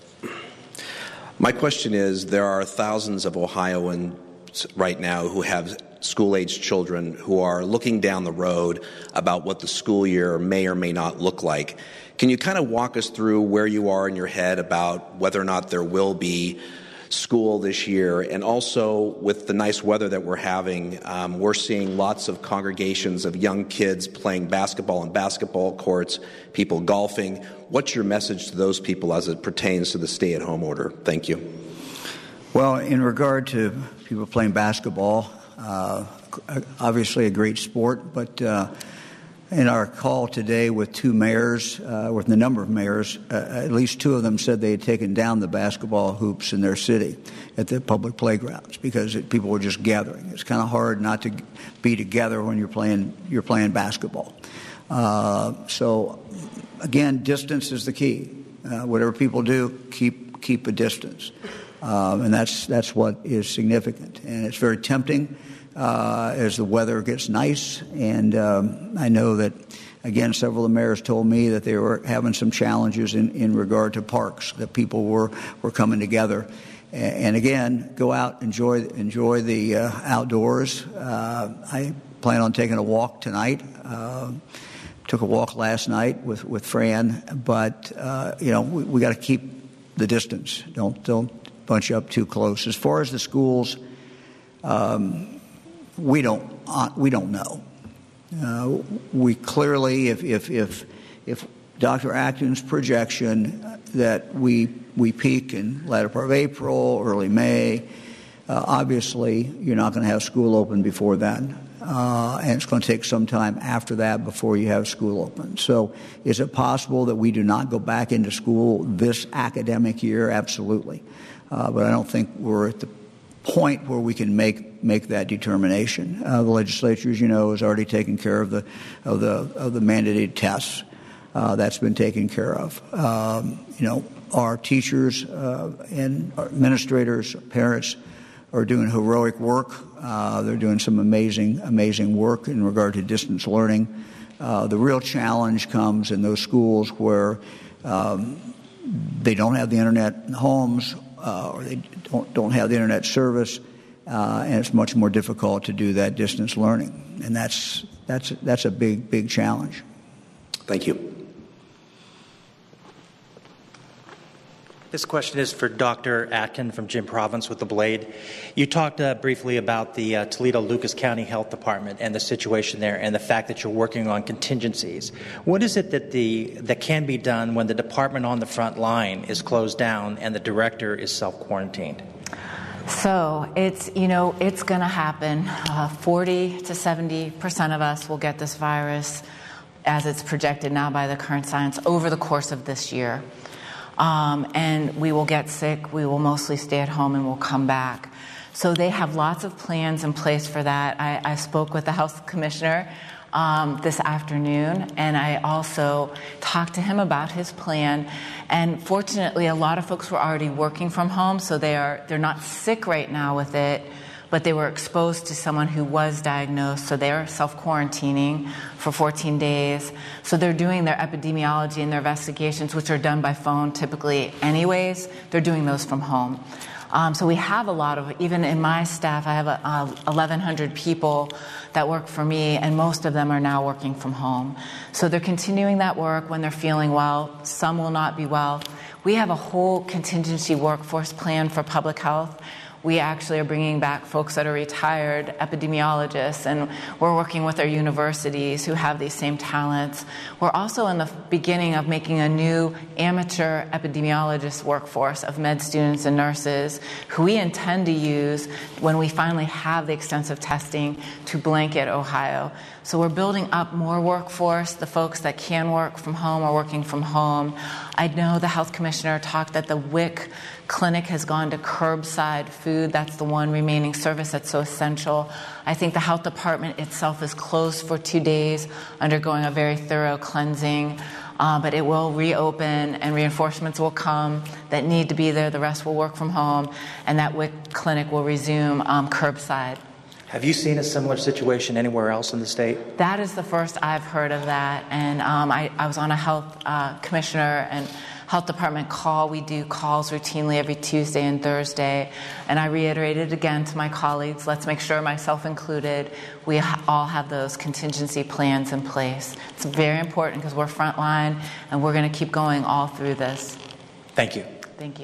My question is, there are thousands of Ohioans right now who have school-aged children who are looking down the road about what the school year may or may not look like. Can you kind of walk us through where you are in your head about whether or not there will be school this year? And also, with the nice weather that we're having, um, we're seeing lots of congregations of young kids playing basketball on basketball courts, people golfing. What's your message to those people as it pertains to the stay-at-home order? Thank you. Well, in regard to people playing basketball, uh, obviously a great sport, but uh, in our call today with two mayors, uh, with the number of mayors, uh, at least two of them said they had taken down the basketball hoops in their city at the public playgrounds because it, people were just gathering. It's kind of hard not to be together when you're playing you're playing basketball. Uh, so, again, distance is the key. Uh, whatever people do, keep keep a distance, um, and that's that's what is significant. And it's very tempting uh, as the weather gets nice. And um, I know that, again, several of the mayors told me that they were having some challenges in, in regard to parks, that people were, were coming together. And, and again, go out, enjoy enjoy the uh, outdoors. Uh, I plan on taking a walk tonight. Uh, took a walk last night with, with Fran, but uh, you know we, we got to keep the distance. Don't don't bunch up too close. As far as the schools, um, we don't uh, we don't know. Uh, we clearly, if if if if Doctor Acton's projection that we we peak in latter part of April, early May, uh, obviously you're not going to have school open before then. Uh, and it's going to take some time after that before you have school open. So is it possible that we do not go back into school this academic year? Absolutely. Uh, but I don't think we're at the point where we can make make that determination. Uh, the legislature, as you know, has already taken care of the of the of the mandated tests. Uh, that's been taken care of. Um, you know, our teachers uh, and our administrators, parents are doing heroic work. Uh, they're doing some amazing, amazing work in regard to distance learning. Uh, the real challenge comes in those schools where um, they don't have the internet in homes, uh, or they don't, don't have the internet service, uh, and it's much more difficult to do that distance learning. And that's that's that's a big, big challenge. Thank you. This question is for Doctor Atkin from Jim Province with the Blade. You talked uh, briefly about the uh, Toledo-Lucas County Health Department and the situation there and the fact that you're working on contingencies. What is it that the that can be done when the department on the front line is closed down and the director is self-quarantined? So it's, you know, it's going to happen. Uh, forty to seventy percent of us will get this virus, as it's projected now by the current science, over the course of this year. Um, and we will get sick, we will mostly stay at home, and we'll come back. So they have lots of plans in place for that. I, I spoke with the health commissioner um, this afternoon, and I also talked to him about his plan. And fortunately, a lot of folks were already working from home, so they are, they're not sick right now with it, but they were exposed to someone who was diagnosed, so they're self-quarantining for fourteen days. So they're doing their epidemiology and their investigations, which are done by phone typically anyways. They're doing those from home. Um, so we have a lot of, even in my staff, I have a, uh, eleven hundred people that work for me, and most of them are now working from home. So they're continuing that work when they're feeling well. Some will not be well. We have a whole contingency workforce plan for public health. We actually are bringing back folks that are retired epidemiologists, and we're working with our universities who have these same talents. We're also in the beginning of making a new amateur epidemiologist workforce of med students and nurses who we intend to use when we finally have the extensive testing to blanket Ohio. So we're building up more workforce. The folks that can work from home are working from home. I know the health commissioner talked that the W I C clinic has gone to curbside food. That's the one remaining service that's so essential. I think the health department itself is closed for two days, undergoing a very thorough cleansing. Uh, but it will reopen, and reinforcements will come that need to be there. The rest will work from home, and that W I C clinic will resume um, curbside. Have you seen a similar situation anywhere else in the state? That is the first I've heard of that. And um, I, I was on a health uh, commissioner and health department call. We do calls routinely every Tuesday and Thursday. And I reiterated again to my colleagues, let's make sure, myself included, we ha- all have those contingency plans in place. It's very important because we're frontline, and we're going to keep going all through this. Thank you. Thank you.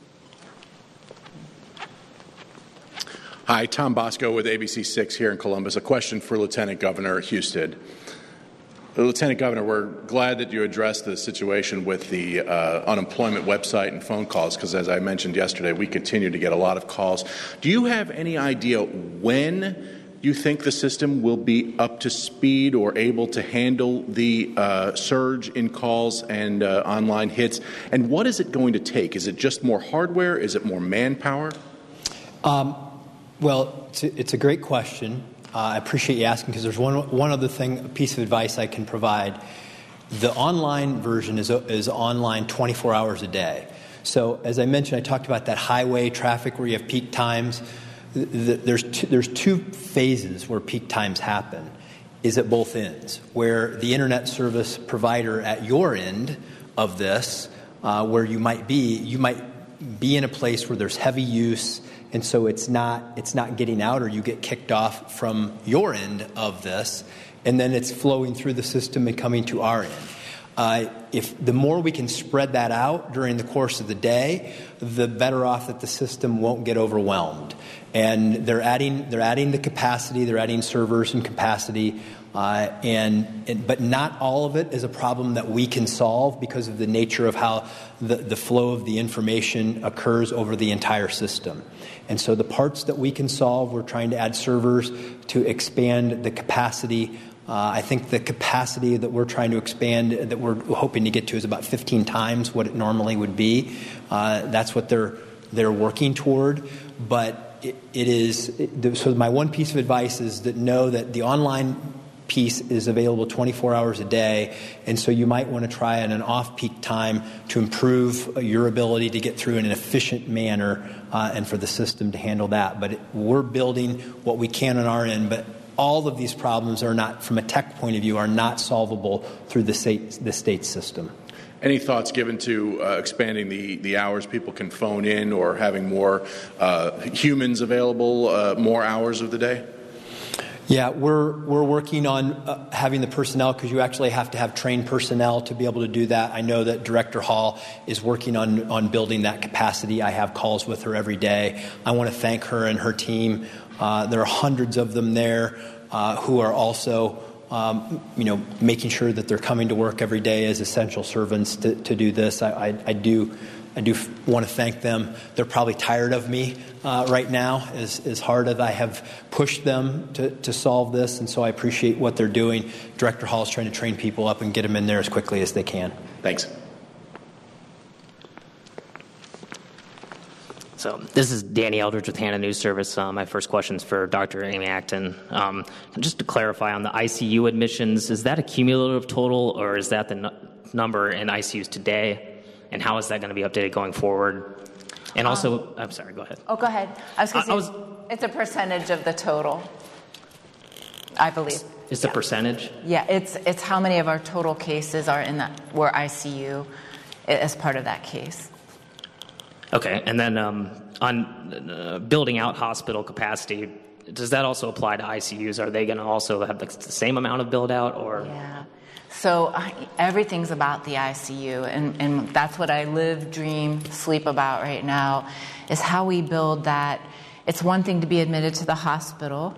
Hi, Tom Bosco with A B C six here in Columbus. A question for Lieutenant Governor Husted. Lieutenant Governor, we're glad that you addressed the situation with the uh, unemployment website and phone calls, because as I mentioned yesterday, we continue to get a lot of calls. Do you have any idea when you think the system will be up to speed or able to handle the uh, surge in calls and uh, online hits? And what is it going to take? Is it just more hardware? Is it more manpower? Um, well, it's a, it's a great question. Uh, I appreciate you asking, because there's one one other thing, a piece of advice I can provide. The online version is is online twenty-four hours a day. So as I mentioned, I talked about that highway traffic where you have peak times. the, there's two, there's two phases where peak times happen, is at both ends, where the internet service provider at your end of this, uh, where you might be, you might be in a place where there's heavy use, and so it's not it's not getting out, or you get kicked off from your end of this, and then it's flowing through the system and coming to our end. Uh, if the more we can spread that out during the course of the day, the better off that the system won't get overwhelmed. And they're adding they're adding the capacity, they're adding servers and capacity, uh, and, and but not all of it is a problem that we can solve because of the nature of how the, the flow of the information occurs over the entire system. And so the parts that we can solve, we're trying to add servers to expand the capacity. Uh, I think the capacity that we're trying to expand, that we're hoping to get to, is about fifteen times what it normally would be. Uh, that's what they're they're working toward. But it, it is it, so. My one piece of advice is that know that the online piece is available twenty-four hours a day, and so you might want to try at an off-peak time to improve your ability to get through in an efficient manner, uh, and for the system to handle that. But it, we're building what we can on our end, but all of these problems are not, from a tech point of view, are not solvable through the state, the state system. Any thoughts given to uh, expanding the, the hours people can phone in, or having more uh, humans available, uh, more hours of the day? Yeah, we're we're working on uh, having the personnel, because you actually have to have trained personnel to be able to do that. I know that Director Hall is working on, on building that capacity. I have calls with her every day. I want to thank her and her team. Uh, there are hundreds of them there uh, who are also, um, you know, making sure that they're coming to work every day as essential servants to, to do this. I, I, I do, I do want to thank them. They're probably tired of me uh, right now, as as hard as I have pushed them to, to solve this, and so I appreciate what they're doing. Director Hall is trying to train people up and get them in there as quickly as they can. Thanks. So this is Danny Eldridge with Hannah News Service. Uh, my first question is for Doctor Amy Acton. Um, just to clarify on the I C U admissions, is that a cumulative total, or is that the n- number in I C Us today? And how is that going to be updated going forward? And also, um, I'm sorry, go ahead. Oh, go ahead. I was going to say, was, it's a percentage of the total, I believe. It's yeah. a percentage? Yeah, it's it's how many of our total cases are in that, were I C U as part of that case. Okay, and then um, on uh, building out hospital capacity, does that also apply to I C Us? Are they going to also have the same amount of build out, or? Yeah. So uh, everything's about the I C U, and, and that's what I live, dream, sleep about right now, is how we build that. It's one thing to be admitted to the hospital,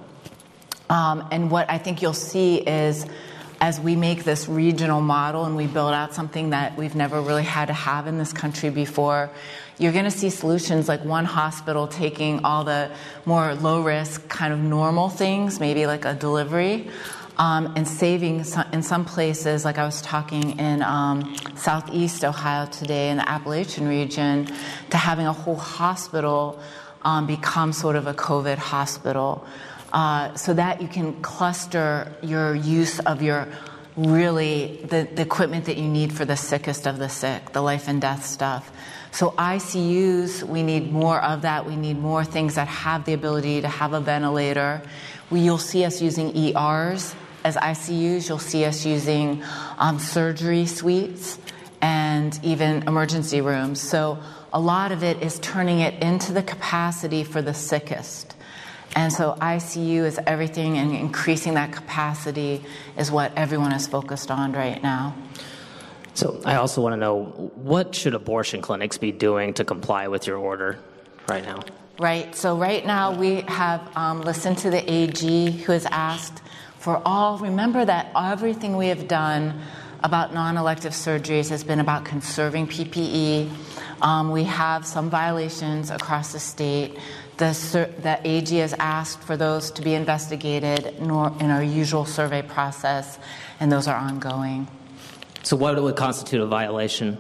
um, and what I think you'll see is, as we make this regional model and we build out something that we've never really had to have in this country before, you're going to see solutions like one hospital taking all the more low-risk kind of normal things, maybe like a delivery, um, and saving some, in some places, like I was talking in um, southeast Ohio today in the Appalachian region, to having a whole hospital um, become sort of a COVID hospital. Uh, so that you can cluster your use of your really the, the equipment that you need for the sickest of the sick, the life and death stuff. So I C Us, we need more of that. We need more things that have the ability to have a ventilator. We, you'll see us using E Rs as I C Us. You'll see us using um, surgery suites and even emergency rooms. So a lot of it is turning it into the capacity for the sickest. And so I C U is everything, and increasing that capacity is what everyone is focused on right now. So I also want to know, what should abortion clinics be doing to comply with your order right now? Right. So right now we have um, listened to the A G, who has asked for all. Remember that everything we have done about non-elective surgeries has been about conserving P P E. Um, we have some violations across the state. The, the A G has asked for those to be investigated in our usual survey process, and those are ongoing. So what would constitute a violation?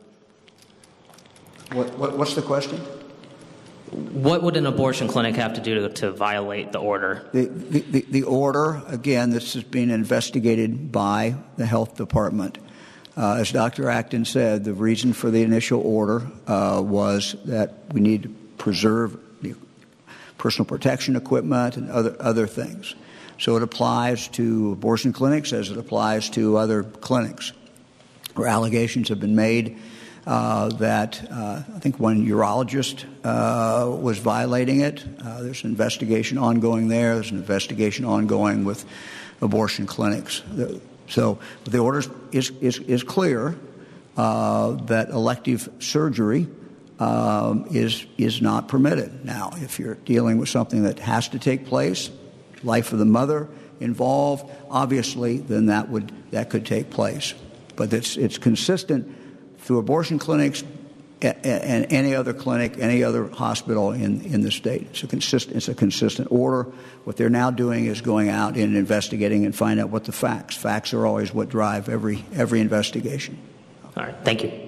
What, what, what's the question? What would an abortion clinic have to do to, to violate the order? The, the, the order, again, this is being investigated by the health department. Uh, as Doctor Acton said, the reason for the initial order uh, was that we need to preserve the personal protection equipment, and other other things. So it applies to abortion clinics as it applies to other clinics, where allegations have been made uh, that uh, I think one urologist uh, was violating it. Uh, there's an investigation ongoing there. There's an investigation ongoing with abortion clinics. So the order is, is, is clear uh, that elective surgery um, is, is not permitted. Now, if you're dealing with something that has to take place, life of the mother involved, obviously, then that would that could take place. But it's it's consistent through abortion clinics and, and any other clinic, any other hospital in, in the state. It's a consistent it's a consistent order. What they're now doing is going out and investigating and find out what the facts. Facts are always what drive every every investigation. All right. Thank you.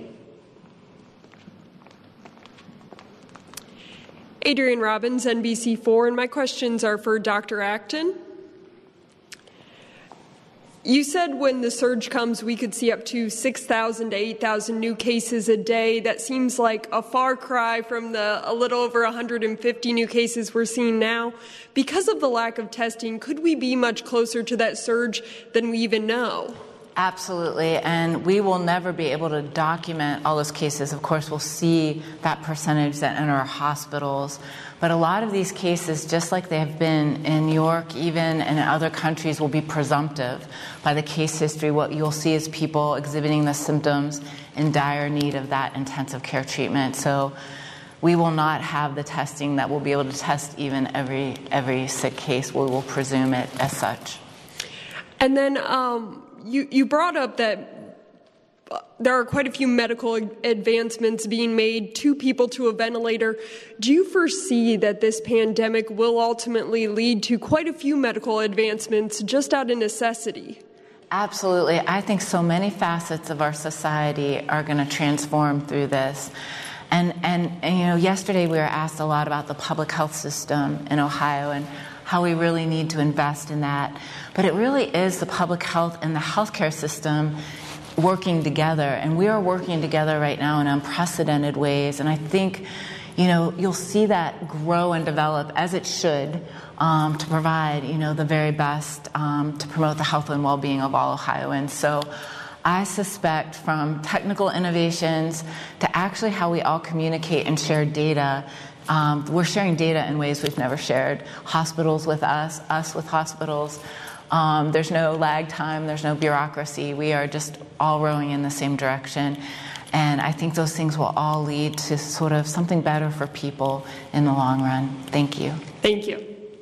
Adrienne Robbins, N B C four, and my questions are for Doctor Acton. You said when the surge comes, we could see up to six thousand to eight thousand new cases a day. That seems like a far cry from the a little over one hundred fifty new cases we're seeing now. Because of the lack of testing, could we be much closer to that surge than we even know? Absolutely, and we will never be able to document all those cases. Of course, we'll see that percentage that enter our hospitals, but a lot of these cases, just like they have been in New York, even and in other countries, will be presumptive. By the case history, what you'll see is people exhibiting the symptoms in dire need of that intensive care treatment. So we will not have the testing that will be able to test even every every sick case. We will presume it as such. And then um You, you brought up that there are quite a few medical advancements being made to people to a ventilator. Do you foresee that this pandemic will ultimately lead to quite a few medical advancements just out of necessity? Absolutely. I think so many facets of our society are going to transform through this. And, and, and, you know, yesterday we were asked a lot about the public health system in Ohio and how we really need to invest in that. But it really is the public health and the healthcare system working together. And we are working together right now in unprecedented ways. And I think, you know, you'll see that grow and develop as it should um, to provide, you know, the very best um, to promote the health and well-being of all Ohioans. So I suspect from technical innovations to actually how we all communicate and share data. Um, we're sharing data in ways we've never shared. Hospitals with us, us with hospitals. Um, there's no lag time. There's no bureaucracy. We are just all rowing in the same direction. And I think those things will all lead to sort of something better for people in the long run. Thank you. Thank you.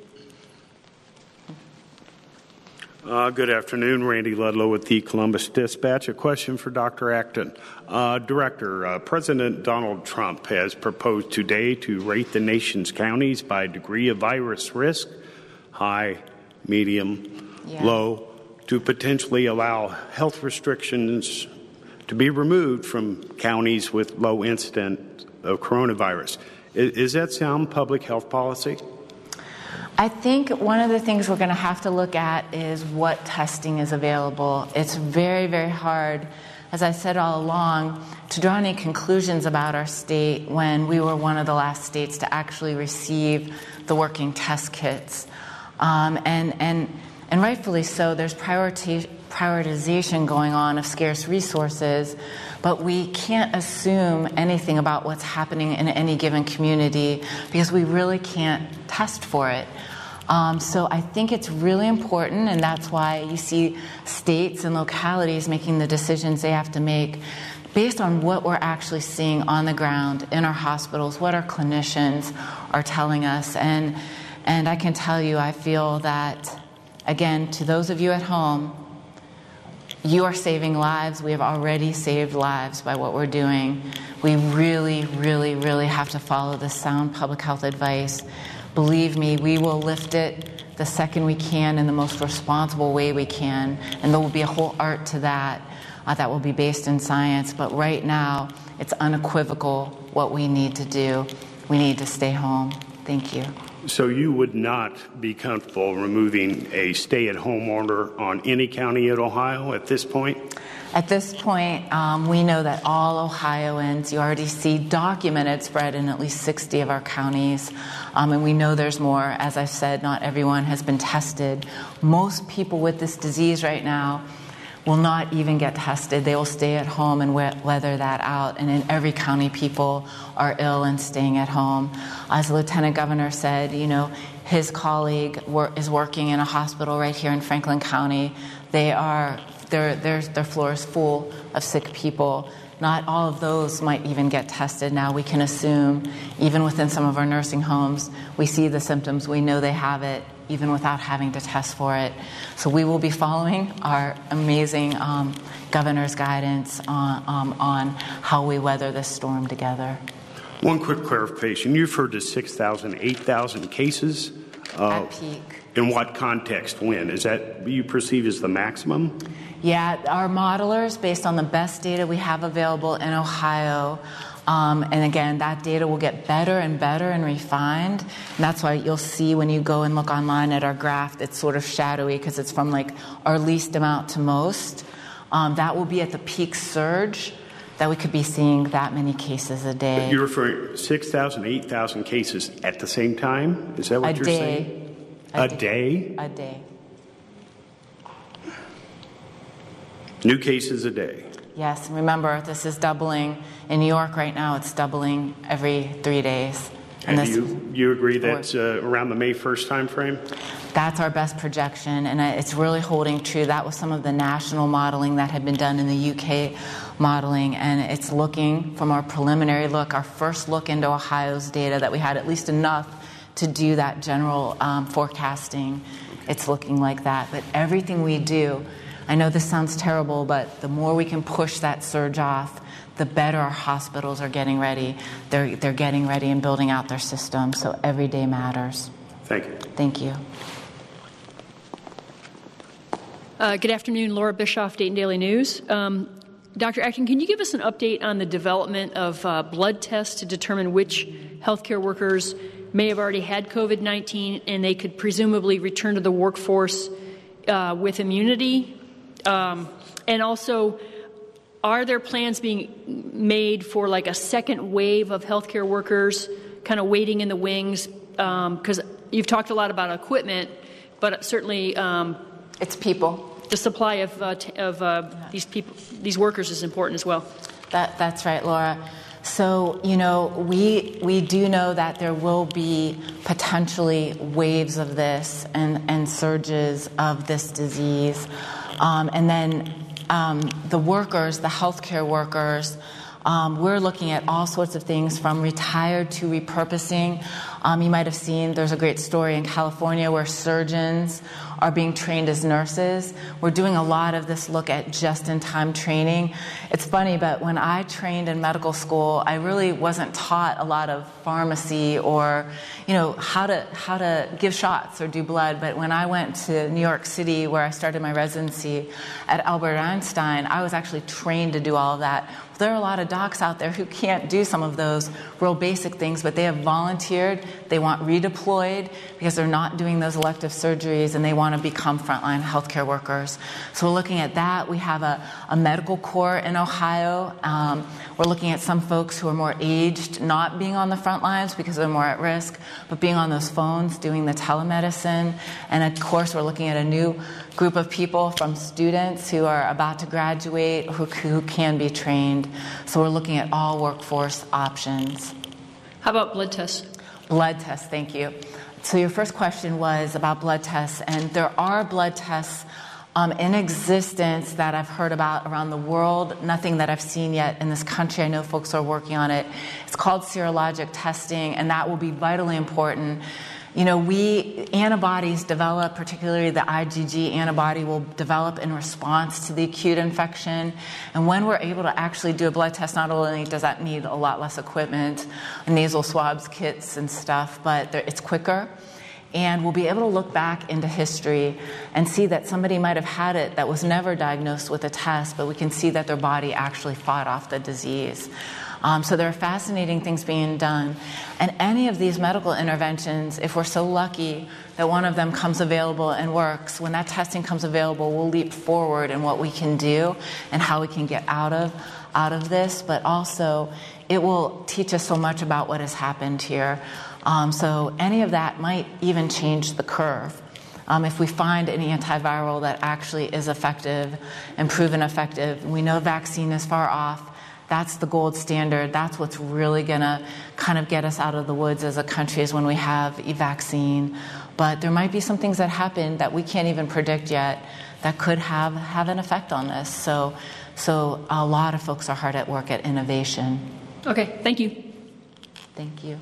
Uh, good afternoon. Randy Ludlow with the Columbus Dispatch. A question for Doctor Acton. Uh, Director, uh, President Donald Trump has proposed today to rate the nation's counties by degree of virus risk, high, medium, yeah. low, to potentially allow health restrictions to be removed from counties with low incident of coronavirus. Is, is that sound public health policy? I think one of the things we're going to have to look at is what testing is available. It's very, very hard, as I said all along, to draw any conclusions about our state when we were one of the last states to actually receive the working test kits. Um, and, and, and rightfully so, there's priority, prioritization going on of scarce resources, but we can't assume anything about what's happening in any given community because we really can't test for it. Um, so I think it's really important, and that's why you see states and localities making the decisions they have to make based on what we're actually seeing on the ground in our hospitals, what our clinicians are telling us. And, and I can tell you, I feel that, again, to those of you at home, you are saving lives. We have already saved lives by what we're doing. We really, really, really have to follow the sound public health advice. Believe me, we will lift it the second we can in the most responsible way we can. And there will be a whole art to that uh, that will be based in science. But right now, it's unequivocal what we need to do. We need to stay home. Thank you. So you would not be comfortable removing a stay-at-home order on any county in Ohio at this point? At this point, um, we know that all Ohioans, you already see documented spread in at least sixty of our counties. Um, and we know there's more. As I've said, not everyone has been tested. Most people with this disease right now will not even get tested. They will stay at home and we- weather that out. And in every county, people are ill and staying at home. As the Lieutenant Governor said, you know, his colleague wor- is working in a hospital right here in Franklin County. They are, their, their, their floor is full of sick people. Not all of those might even get tested now. We can assume, even within some of our nursing homes, we see the symptoms, we know they have it, even without having to test for it. So we will be following our amazing um, governor's guidance on, um, on how we weather this storm together. One quick clarification. You've heard of six thousand, eight thousand cases. Uh, At peak. In what context? When? Is that you perceive as the maximum? Yeah, our modelers, based on the best data we have available in Ohio, um, and again, that data will get better and better and refined. And that's why you'll see when you go and look online at our graph, it's sort of shadowy because it's from like our least amount to most. Um, that will be at the peak surge that we could be seeing that many cases a day. But you're referring to six thousand, eight thousand cases at the same time? Is that what a you're day. saying? A, a day. day? A day. New cases a day. Yes, and remember, this is doubling. In New York right now, it's doubling every three days. And, and do you, you agree that's uh, around the May first time frame? That's our best projection, and it's really holding true. That was some of the national modeling that had been done in the U K modeling, and it's looking, from our preliminary look, our first look into Ohio's data, that we had at least enough to do that general um, forecasting. It's looking like that. But everything we do, I know this sounds terrible, but the more we can push that surge off, the better our hospitals are getting ready. They're, they're getting ready and building out their system, so every day matters. Thank you. Thank you. Uh, good afternoon, Laura Bischoff, Dayton Daily News. Um, Doctor Acton, can you give us an update on the development of uh, blood tests to determine which healthcare workers may have already had COVID nineteen and they could presumably return to the workforce uh, with immunity? Um, and also, are there plans being made for like a second wave of healthcare workers kind of waiting in the wings? Because um, you've talked a lot about equipment, but certainly um, it's people. The supply of uh, t- of uh, these people, these workers, is important as well. That that's right, Laura. So, you know, we we do know that there will be potentially waves of this and, and surges of this disease. Um, and then um, the workers, the healthcare workers, um, we're looking at all sorts of things from retired to repurposing. Um, you might have seen there's a great story in California where surgeons are being trained as nurses. We're doing a lot of this look at just-in-time training. It's funny, but when I trained in medical school, I really wasn't taught a lot of pharmacy or, you know, how to how to give shots or do blood. But when I went to New York City, where I started my residency at Albert Einstein, I was actually trained to do all of that. There are a lot of docs out there who can't do some of those real basic things, but they have volunteered. They want redeployed because they're not doing those elective surgeries, and they want to become frontline healthcare workers. So we're looking at that. We have a, a medical corps in Ohio. Um, we're looking at some folks who are more aged, not being on the front lines because they're more at risk, but being on those phones, doing the telemedicine. And of course, we're looking at a new group of people from students who are about to graduate, who, who can be trained. So we're looking at all workforce options. How about blood tests? Blood tests, thank you. So your first question was about blood tests, and there are blood tests um, in existence that I've heard about around the world, nothing that I've seen yet in this country. I know folks are working on it. It's called serologic testing, and that will be vitally important. You know, we, antibodies develop, particularly the IgG antibody will develop in response to the acute infection. And when we're able to actually do a blood test, not only does that need a lot less equipment, nasal swabs, kits and stuff, but it's quicker. And we'll be able to look back into history and see that somebody might have had it that was never diagnosed with a test, but we can see that their body actually fought off the disease. Um, so there are fascinating things being done. And any of these medical interventions, if we're so lucky that one of them comes available and works, when that testing comes available, we'll leap forward in what we can do and how we can get out of out of this. But also, it will teach us so much about what has happened here. Um, so any of that might even change the curve. Um, if we find an antiviral that actually is effective and proven effective, we know vaccine is far off. That's the gold standard. That's what's really going to kind of get us out of the woods as a country, is when we have a vaccine. But there might be some things that happen that we can't even predict yet that could have, have an effect on this. So, so a lot of folks are hard at work at innovation. Okay, thank you. Thank you.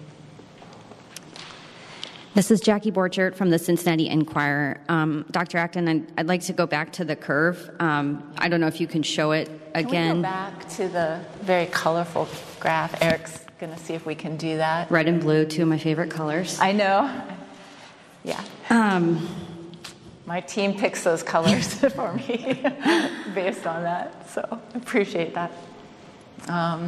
This is Jackie Borchert from the Cincinnati Enquirer. Um, Doctor Acton, I'd, I'd like to go back to the curve. Um, I don't know if you can show it again. Can we go back to the very colorful graph? Eric's going to see if we can do that. Red and blue, two of my favorite colors. I know. Yeah. Um, my team picks those colors for me based on that, so I appreciate that. Um,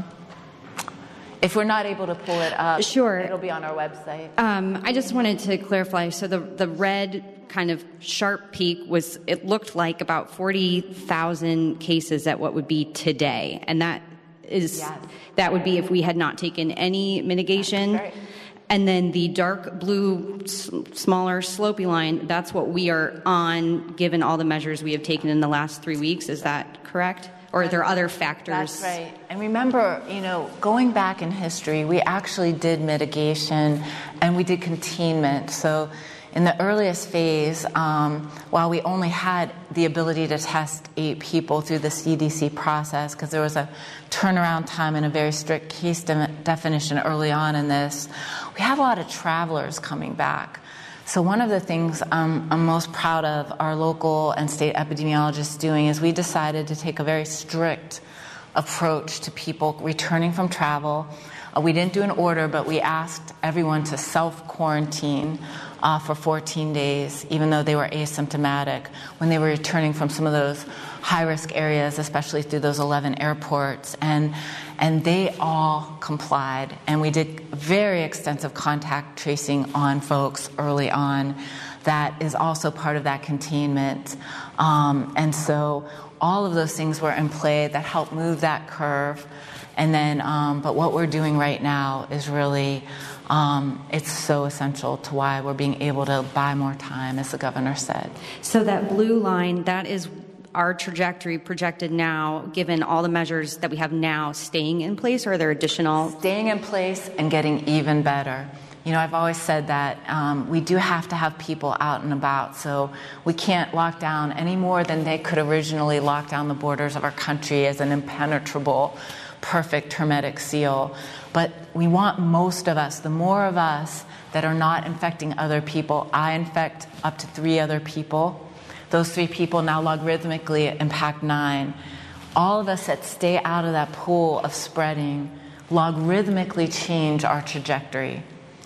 If we're not able to pull it up, sure. It'll be on our website. Um, I just wanted to clarify. So the the red kind of sharp peak was, it looked like about forty thousand cases at what would be today. And that is, yes. that would be if we had not taken any mitigation. Right. And then the dark blue, s- smaller slopey line, that's what we are on, given all the measures we have taken in the last three weeks. Is that correct? Or are there other factors? That's right. And remember, you know, going back in history, we actually did mitigation and we did containment. So in the earliest phase, um, while we only had the ability to test eight people through the C D C process, because there was a turnaround time and a very strict case de- definition early on in this, we had a lot of travelers coming back. So one of the things um, I'm most proud of our local and state epidemiologists doing is we decided to take a very strict approach to people returning from travel. Uh, we didn't do an order, but we asked everyone to self-quarantine uh, for fourteen days, even though they were asymptomatic, when they were returning from some of those high-risk areas, especially through those eleven airports. And And they all complied, and we did very extensive contact tracing on folks early on. That is also part of that containment. Um, and so all of those things were in play that helped move that curve. And then, um, but what we're doing right now is really, um, it's so essential to why we're being able to buy more time, as the governor said. So that blue line, that is our trajectory projected now, given all the measures that we have now staying in place, or are there additional? Staying in place and getting even better. You know, I've always said that um, we do have to have people out and about, so we can't lock down any more than they could originally lock down the borders of our country as an impenetrable, perfect hermetic seal. But we want most of us, the more of us that are not infecting other people. I infect up to three other people. Those three people now logarithmically impact nine. All of us that stay out of that pool of spreading logarithmically change our trajectory.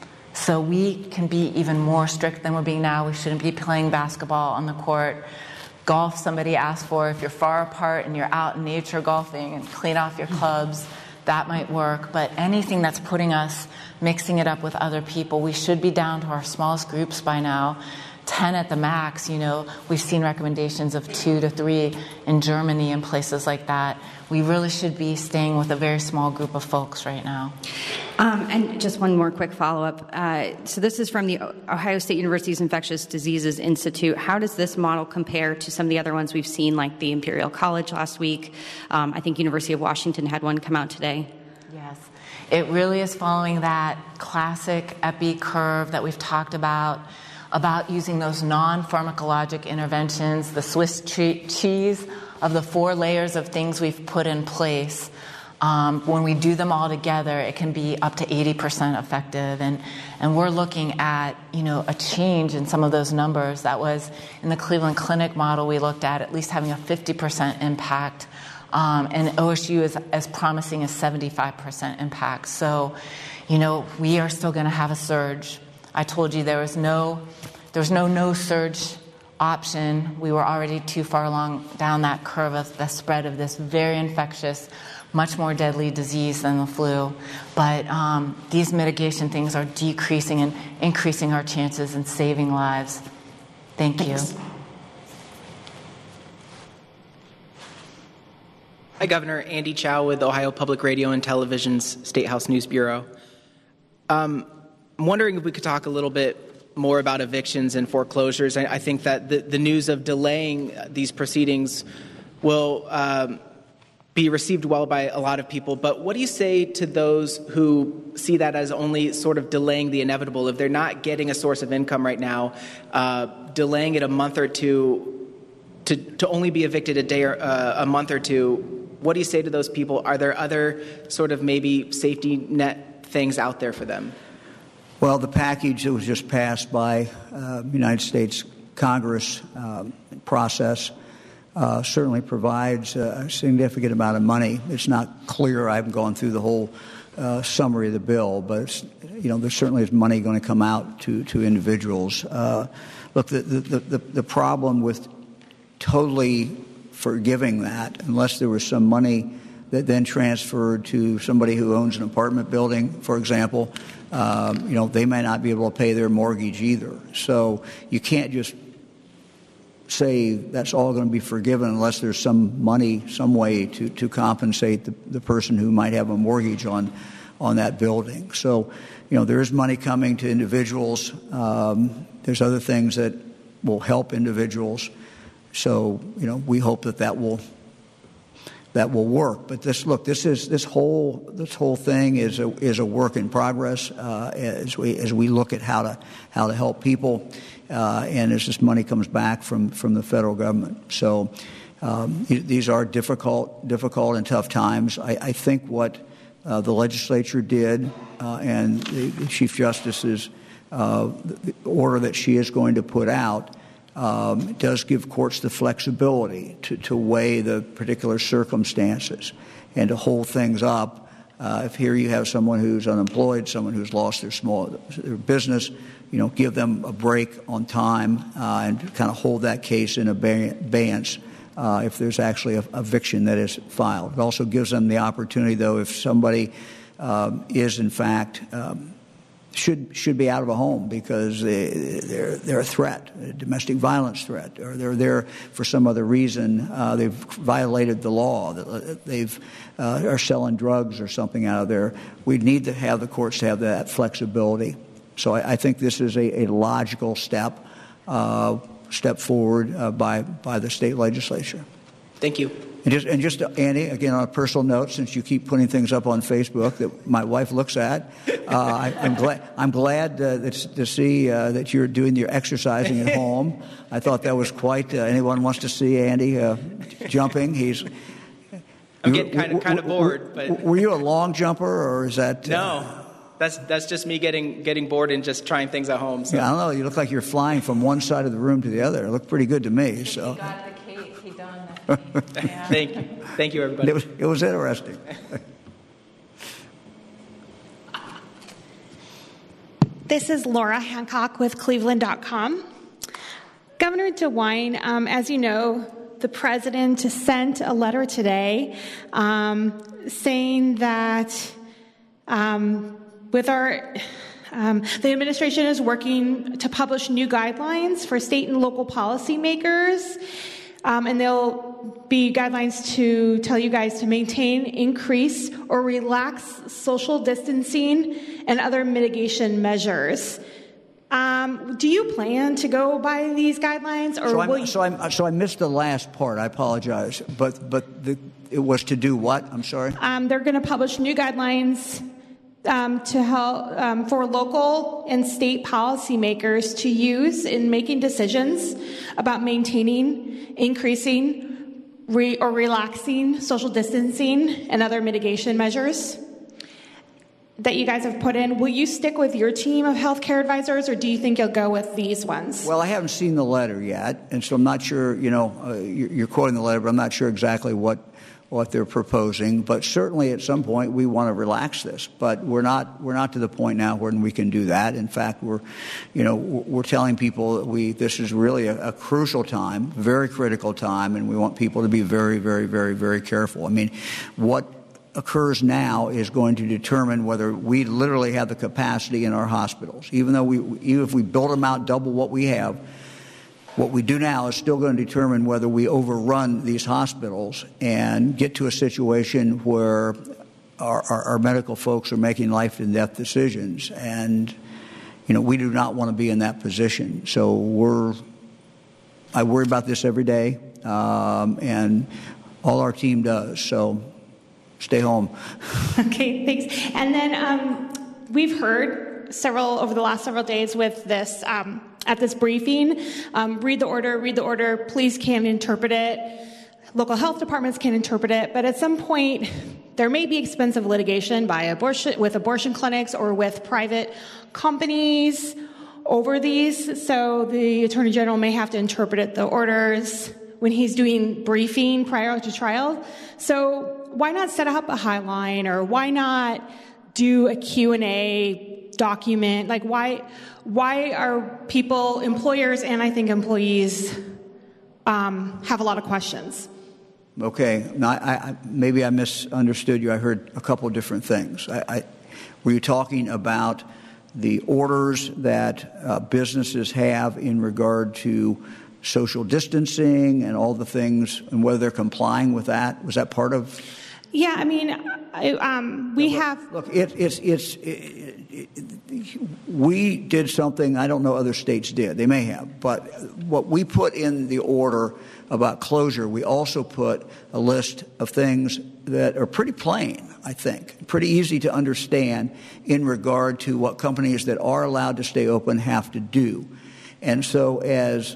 So we can be even more strict than we're being now. We shouldn't be playing basketball on the court. Golf, somebody asked for, if you're far apart and you're out in nature golfing and clean off your clubs, that might work. But anything that's putting us, mixing it up with other people, we should be down to our smallest groups by now. ten at the max. You know, we've seen recommendations of two to three in Germany and places like that. We really should be staying with a very small group of folks right now. Um, and just one more quick follow-up. Uh, so this is from the Ohio State University's Infectious Diseases Institute. How does this model compare to some of the other ones we've seen, like the Imperial College last week? Um, I think University of Washington had one come out today. Yes. It really is following that classic epi curve that we've talked about, about using those non-pharmacologic interventions, the Swiss cheese of the four layers of things we've put in place. Um, when we do them all together, it can be up to eighty percent effective. And, and we're looking at, you know, a change in some of those numbers. That was in the Cleveland Clinic model we looked at, at least having a fifty percent impact. Um, and O S U is as promising as seventy-five percent impact. So, you know, we are still going to have a surge. I told you there was no, there was no no surge option. We were already too far along down that curve of the spread of this very infectious much more deadly disease than the flu. But um, these mitigation things are decreasing and increasing our chances and saving lives. Thank you. Hi, Governor. Andy Chow with Ohio Public Radio and Television's State House News Bureau. Um, I'm wondering if we could talk a little bit more about evictions and foreclosures. I, I think that the, the news of delaying these proceedings will um, be received well by a lot of people. But what do you say to those who see that as only sort of delaying the inevitable? If they're not getting a source of income right now, uh, delaying it a month or two to, to only be evicted a day or uh, a month or two, what do you say to those people? Are there other sort of maybe safety net things out there for them? Well, the package that was just passed by uh, the United States Congress um, process uh, certainly provides a significant amount of money. It's not clear. I haven't gone through the whole uh, summary of the bill, but it's, you know, there certainly is money going to come out to to individuals. Uh, look, the, the the the problem with totally forgiving that, unless there was some money that then transferred to somebody who owns an apartment building, for example, um, you know, they may not be able to pay their mortgage either. So you can't just say that's all going to be forgiven unless there's some money, some way to, to compensate the, the person who might have a mortgage on on that building. So, you know, there is money coming to individuals. Um, there's other things that will help individuals. So, you know, we hope that that will that will work. But this, look, this is this whole this whole thing is a is a work in progress uh, as we as we look at how to how to help people, uh, and as this money comes back from from the federal government. So um, these are difficult difficult and tough times. I, I think what uh, the legislature did uh, and the, the Chief Justice's uh, the order that she is going to put out. Um, it does give courts the flexibility to, to weigh the particular circumstances and to hold things up. Uh, if here you have someone who's unemployed, someone who's lost their small their business, you know, give them a break on time uh, and kind of hold that case in abeyance uh, if there's actually a eviction that is filed. It also gives them the opportunity, though, if somebody um, is in fact um, should should be out of a home because they, they're they're a threat, a domestic violence threat, or they're there for some other reason. Uh, they've violated the law. They've uh, are selling drugs or something out of there. We need to have the courts to have that flexibility. So I, I think this is a, a logical step uh, step forward uh, by by the state legislature. Thank you. And just, and just, Andy, again, on a personal note, since you keep putting things up on Facebook that my wife looks at, uh, I, I'm glad I'm glad uh, that, to see uh, that you're doing your exercising at home. I thought that was quite. Uh, anyone wants to see Andy uh, jumping? He's. I'm getting kind of kind of bored. But were you a long jumper, or is that? Uh, no, that's that's just me getting getting bored and just trying things at home. So. Yeah, I don't know. You look like you're flying from one side of the room to the other. It looked pretty good to me. So. Yeah. Thank you. Thank you, everybody. It was, it was interesting. This is Laura Hancock with Cleveland dot com. Governor DeWine, um, as you know, the president sent a letter today um, saying that um, with our Um, the administration is working to publish new guidelines for state and local policymakers. Um, and there'll be guidelines to tell you guys to maintain, increase, or relax social distancing and other mitigation measures. Um, do you plan to go by these guidelines, or so will I'm, you? So, I'm, so I missed the last part. I apologize, but but the, it was to do what? I'm sorry. Um, they're going to publish new guidelines Um, to help um, for local and state policymakers to use in making decisions about maintaining, increasing, re- or relaxing social distancing and other mitigation measures that you guys have put in. Will you stick with your team of healthcare advisors, or do you think you'll go with these ones? Well, I haven't seen the letter yet, and so I'm not sure. You know, uh, you're, you're quoting the letter, but I'm not sure exactly what. what they're proposing, but certainly at some point we want to relax this. But we're not we're not to the point now when we can do that. In fact, we're you know we're telling people that we this is really a, a crucial time, very critical time, and we want people to be very very very very careful. I mean, what occurs now is going to determine whether we literally have the capacity in our hospitals. Even though we, even if we build them out double what we have, what we do now is still going to determine whether we overrun these hospitals and get to a situation where our, our, our medical folks are making life and death decisions. And, you know, we do not want to be in that position. So we're, I worry about this every day, um, and all our team does. So stay home. Okay, thanks. And then um, we've heard several over the last several days with this um, at this briefing. Um, read the order. Read the order. Police can't interpret it. Local health departments can't interpret it. But at some point, there may be expensive litigation by abortion with abortion clinics or with private companies over these. So the Attorney General may have to interpret the orders when he's doing briefing prior to trial. So why not set up a highline, or why not do a Q and A document? Like, why why are people, employers and I think employees, um, have a lot of questions? Okay. Now, I, I, maybe I misunderstood you. I heard a couple of different things. I, I, were you talking about the orders that uh, businesses have in regard to social distancing and all the things, and whether they're complying with that? Was that part of? Yeah, I mean, I, um, we look, have. Look, it, it's it's it, it, we did something I don't know other states did. They may have, but what we put in the order about closure, we also put a list of things that are pretty plain, I think, pretty easy to understand in regard to what companies that are allowed to stay open have to do. And so as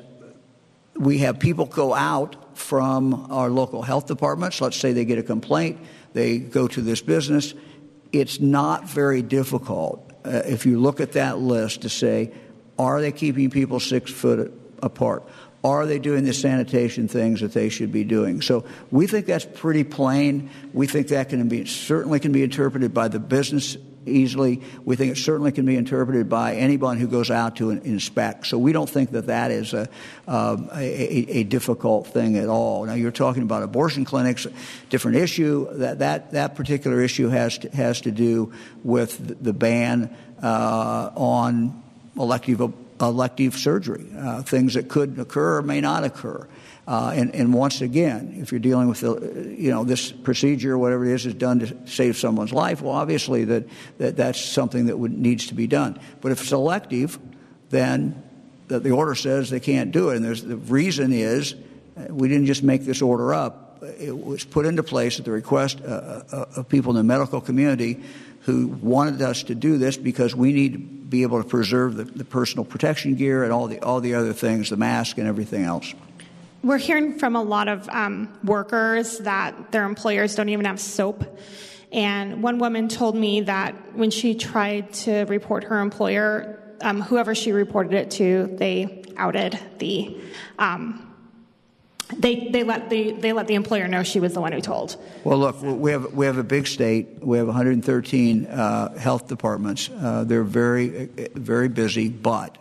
we have people go out from our local health departments, let's say they get a complaint, they go to this business, it's not very difficult, uh, if you look at that list, to say, are they keeping people six foot apart? Are they doing the sanitation things that they should be doing? So we think that's pretty plain. We think that can be certainly can be interpreted by the business easily. We think it certainly can be interpreted by anyone who goes out to inspect. So we don't think that that is a, um, a, a difficult thing at all. Now, you're talking about abortion clinics, different issue. That that, that particular issue has to, has to do with the ban uh, on elective elective surgery, uh, things that could occur or may not occur. Uh, and, and once again, if you're dealing with, the, you know, this procedure, whatever it is, is done to save someone's life, well, obviously that, that that's something that would, needs to be done. But if it's elective, then the, the order says they can't do it. And there's, the reason is uh, we didn't just make this order up. It was put into place at the request uh, uh, of people in the medical community who wanted us to do this because we need to be able to preserve the, the personal protection gear and all the all the other things, the mask and everything else. We're hearing from a lot of um, workers that their employers don't even have soap. And one woman told me that when she tried to report her employer, um, whoever she reported it to, they outed the, um, they they let the they let the employer know she was the one who told. Well, look, we have we have a big state. We have one hundred thirteen uh, health departments. Uh, they're very very busy, but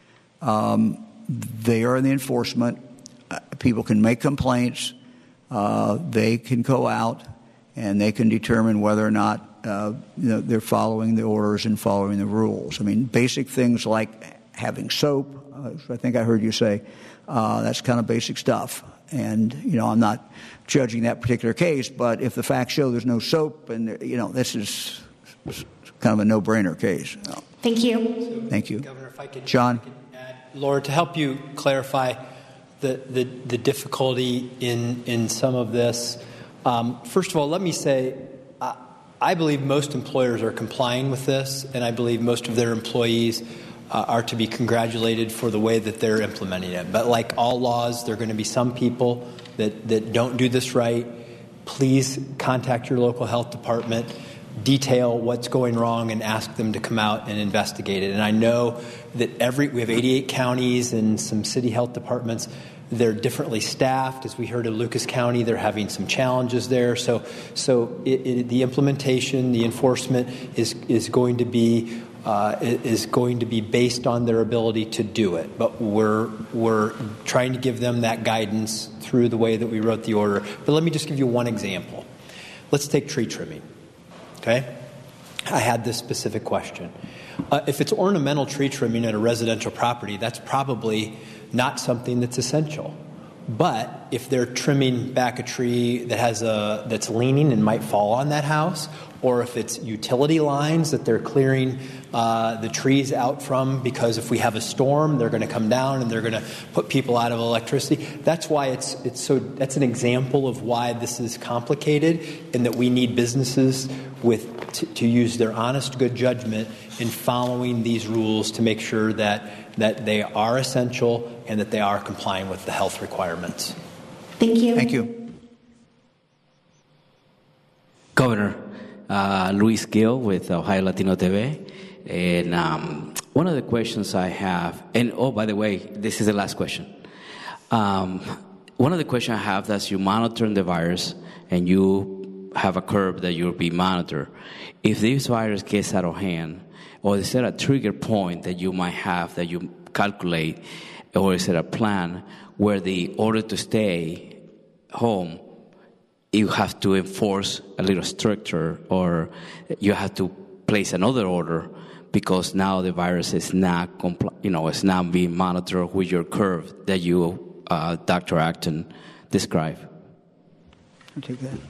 um, they are in the enforcement. Uh, people can make complaints. Uh, they can go out and they can determine whether or not uh, you know, they're following the orders and following the rules. I mean, basic things like having soap. Uh, I think I heard you say uh, that's kind of basic stuff. And you know, I'm not judging that particular case, but if the facts show there's no soap, and you know, this is kind of a no-brainer case. Thank you. Thank you, Governor. If I could, John. If I could add, Laura, to help you clarify the, the, the difficulty in, in some of this. Um, first of all, let me say, uh, I believe most employers are complying with this, and I believe most of their employees uh, are to be congratulated for the way that they're implementing it. But like all laws, there are going to be some people that, that don't do this right. Please contact your local health department, detail what's going wrong, and ask them to come out and investigate it. And I know that every we have eighty-eight counties and some city health departments. They're differently staffed. As we heard in Lucas County, they're having some challenges there. So, so it, it, the implementation, the enforcement is is going to be uh, is going to be based on their ability to do it. But we're we're trying to give them that guidance through the way that we wrote the order. But let me just give you one example. Let's take tree trimming, okay? I had this specific question. Uh, if it's ornamental tree trimming at a residential property, that's probably not something that's essential. But if they're trimming back a tree that has a that's leaning and might fall on that house, or if it's utility lines that they're clearing uh, the trees out from, because if we have a storm, they're going to come down and they're going to put people out of electricity. That's why it's it's so. That's an example of why this is complicated, and that we need businesses with to, to use their honest, good judgment in following these rules to make sure that that they are essential and that they are complying with the health requirements. Thank you. Thank you. Governor, uh, Luis Gill with Ohio Latino T V. And um, one of the questions I have, and oh, by the way, this is the last question. Um, one of the questions I have is you monitor the virus and you have a curve that you'll be monitored. If this virus gets out of hand, or is there a trigger point that you might have that you calculate, or is it a plan where the order to stay home, you have to enforce a little stricter, or you have to place another order because now the virus is not, compl- you know, it's not being monitored with your curve that you, uh, Doctor Acton, described? I'll take that.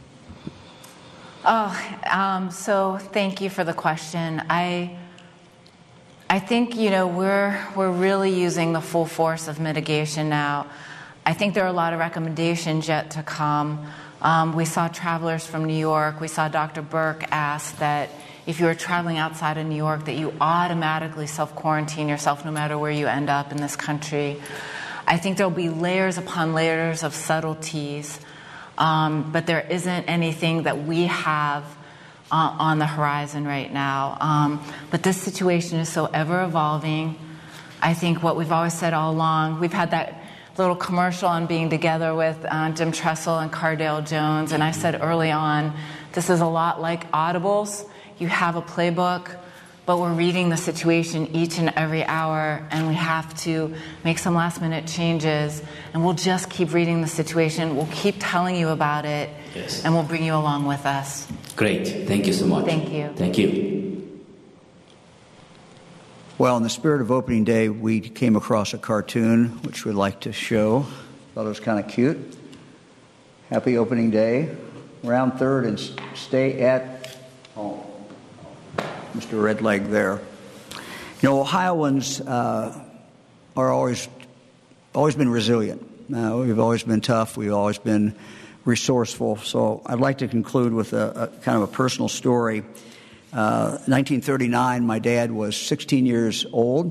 Oh, um, so thank you for the question. I. I think, you know, we're we're really using the full force of mitigation now. I think there are a lot of recommendations yet to come. Um, we saw travelers from New York. We saw Doctor Burke ask that if you were traveling outside of New York, that you automatically self-quarantine yourself no matter where you end up in this country. I think there will be layers upon layers of subtleties, um, but there isn't anything that we have Uh, on the horizon right now. Um, but this situation is so ever-evolving. I think what we've always said all along, we've had that little commercial on being together with uh, Jim Tressel and Cardale Jones, and I said early on, this is a lot like Audibles. You have a playbook, but we're reading the situation each and every hour, and we have to make some last-minute changes, and we'll just keep reading the situation. We'll keep telling you about it, yes, and we'll bring you along with us. Great. Thank you so much. Thank you. Thank you. Well, in the spirit of opening day, we came across a cartoon which we'd like to show. Thought it was kind of cute. Happy opening day. Round third and stay at home. Mister Redleg there. You know, Ohioans uh, are always always been resilient. Uh, we've always been tough. We've always been resourceful. So I'd like to conclude with a, a kind of a personal story. Uh, nineteen thirty-nine, my dad was sixteen years old.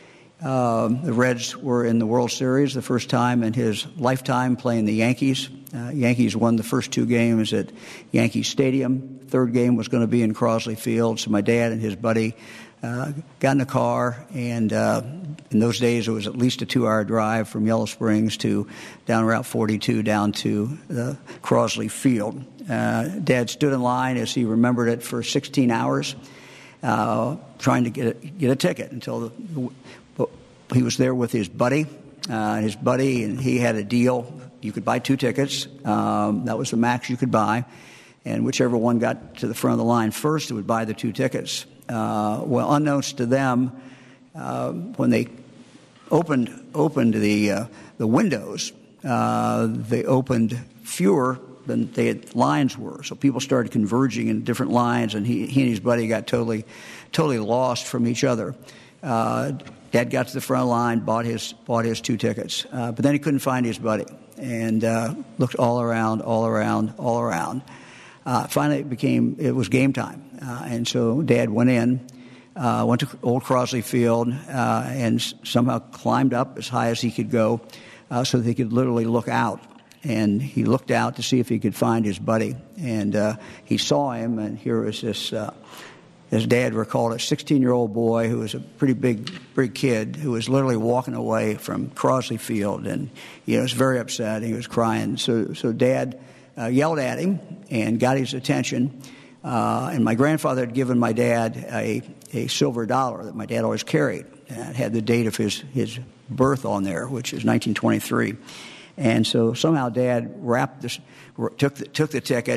Um, the Reds were in the World Series the first time in his lifetime playing the Yankees. Uh, Yankees won the first two games at Yankee Stadium. Third game was going to be in Crosley Field. So my dad and his buddy uh, got in a car, and uh, in those days it was at least a two-hour drive from Yellow Springs to down Route forty-two down to the Crosley Field. Uh, Dad stood in line, as he remembered it, for sixteen hours, uh, trying to get a, get a ticket until the, the, he was there with his buddy. Uh, his buddy and he had a deal. You could buy two tickets. Um, that was the max you could buy. And whichever one got to the front of the line first, it would buy the two tickets. Uh, well, unknowns to them, uh, when they opened opened the uh, the windows, uh, they opened fewer than they had, lines were. So people started converging in different lines, and he, he and his buddy got totally totally lost from each other. Uh, Dad got to the front of the line, bought his bought his two tickets, uh, but then he couldn't find his buddy, and uh, looked all around, all around, all around. Uh, finally, it became it was game time, uh, and so Dad went in, uh, went to Old Crosley Field, uh, and s- somehow climbed up as high as he could go, uh, so that he could literally look out. And he looked out to see if he could find his buddy, and uh, he saw him. And here was this, uh, as Dad recalled, a sixteen-year-old boy who was a pretty big, big kid who was literally walking away from Crosley Field, and you know, was very upset. He was crying. So, so Dad Uh, yelled at him and got his attention. Uh, and my grandfather had given my dad a, a silver dollar that my dad always carried. And it had the date of his, his birth on there, which is nineteen twenty-three. And so somehow Dad wrapped this, took the, took the ticket,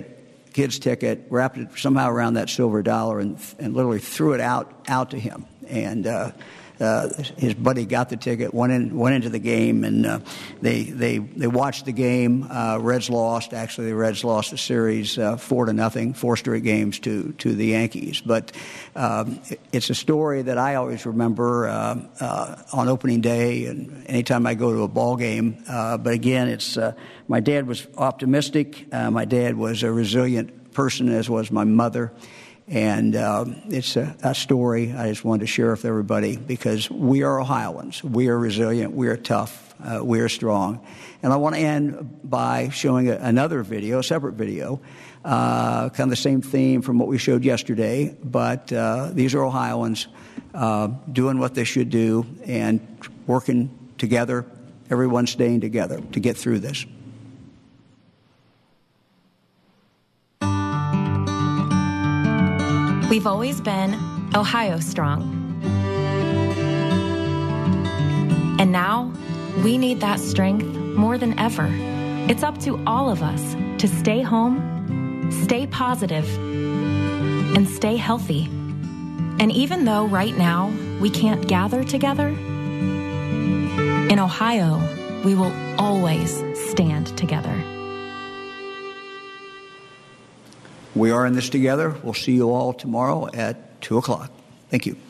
kid's ticket, wrapped it somehow around that silver dollar, and, and literally threw it out out to him. And uh, uh, his buddy got the ticket, went in, went into the game, and uh, they they they watched the game. Uh, Reds lost. Actually, the Reds lost the series uh, four to nothing, four straight games to to the Yankees. But um, it's a story that I always remember uh, uh, on opening day, and anytime I go to a ball game. Uh, but again, it's uh, my dad was optimistic. Uh, my dad was a resilient person, as was my mother. And um, it's a, a story I just wanted to share with everybody, because we are Ohioans. We are resilient. We are tough. Uh, we are strong. And I want to end by showing a, another video, a separate video, uh, kind of the same theme from what we showed yesterday. But uh, these are Ohioans uh, doing what they should do and working together, everyone staying together to get through this. We've always been Ohio strong. And now we need that strength more than ever. It's up to all of us to stay home, stay positive, and stay healthy. And even though right now we can't gather together, in Ohio, we will always stand together. We are in this together. We'll see you all tomorrow at two o'clock. Thank you.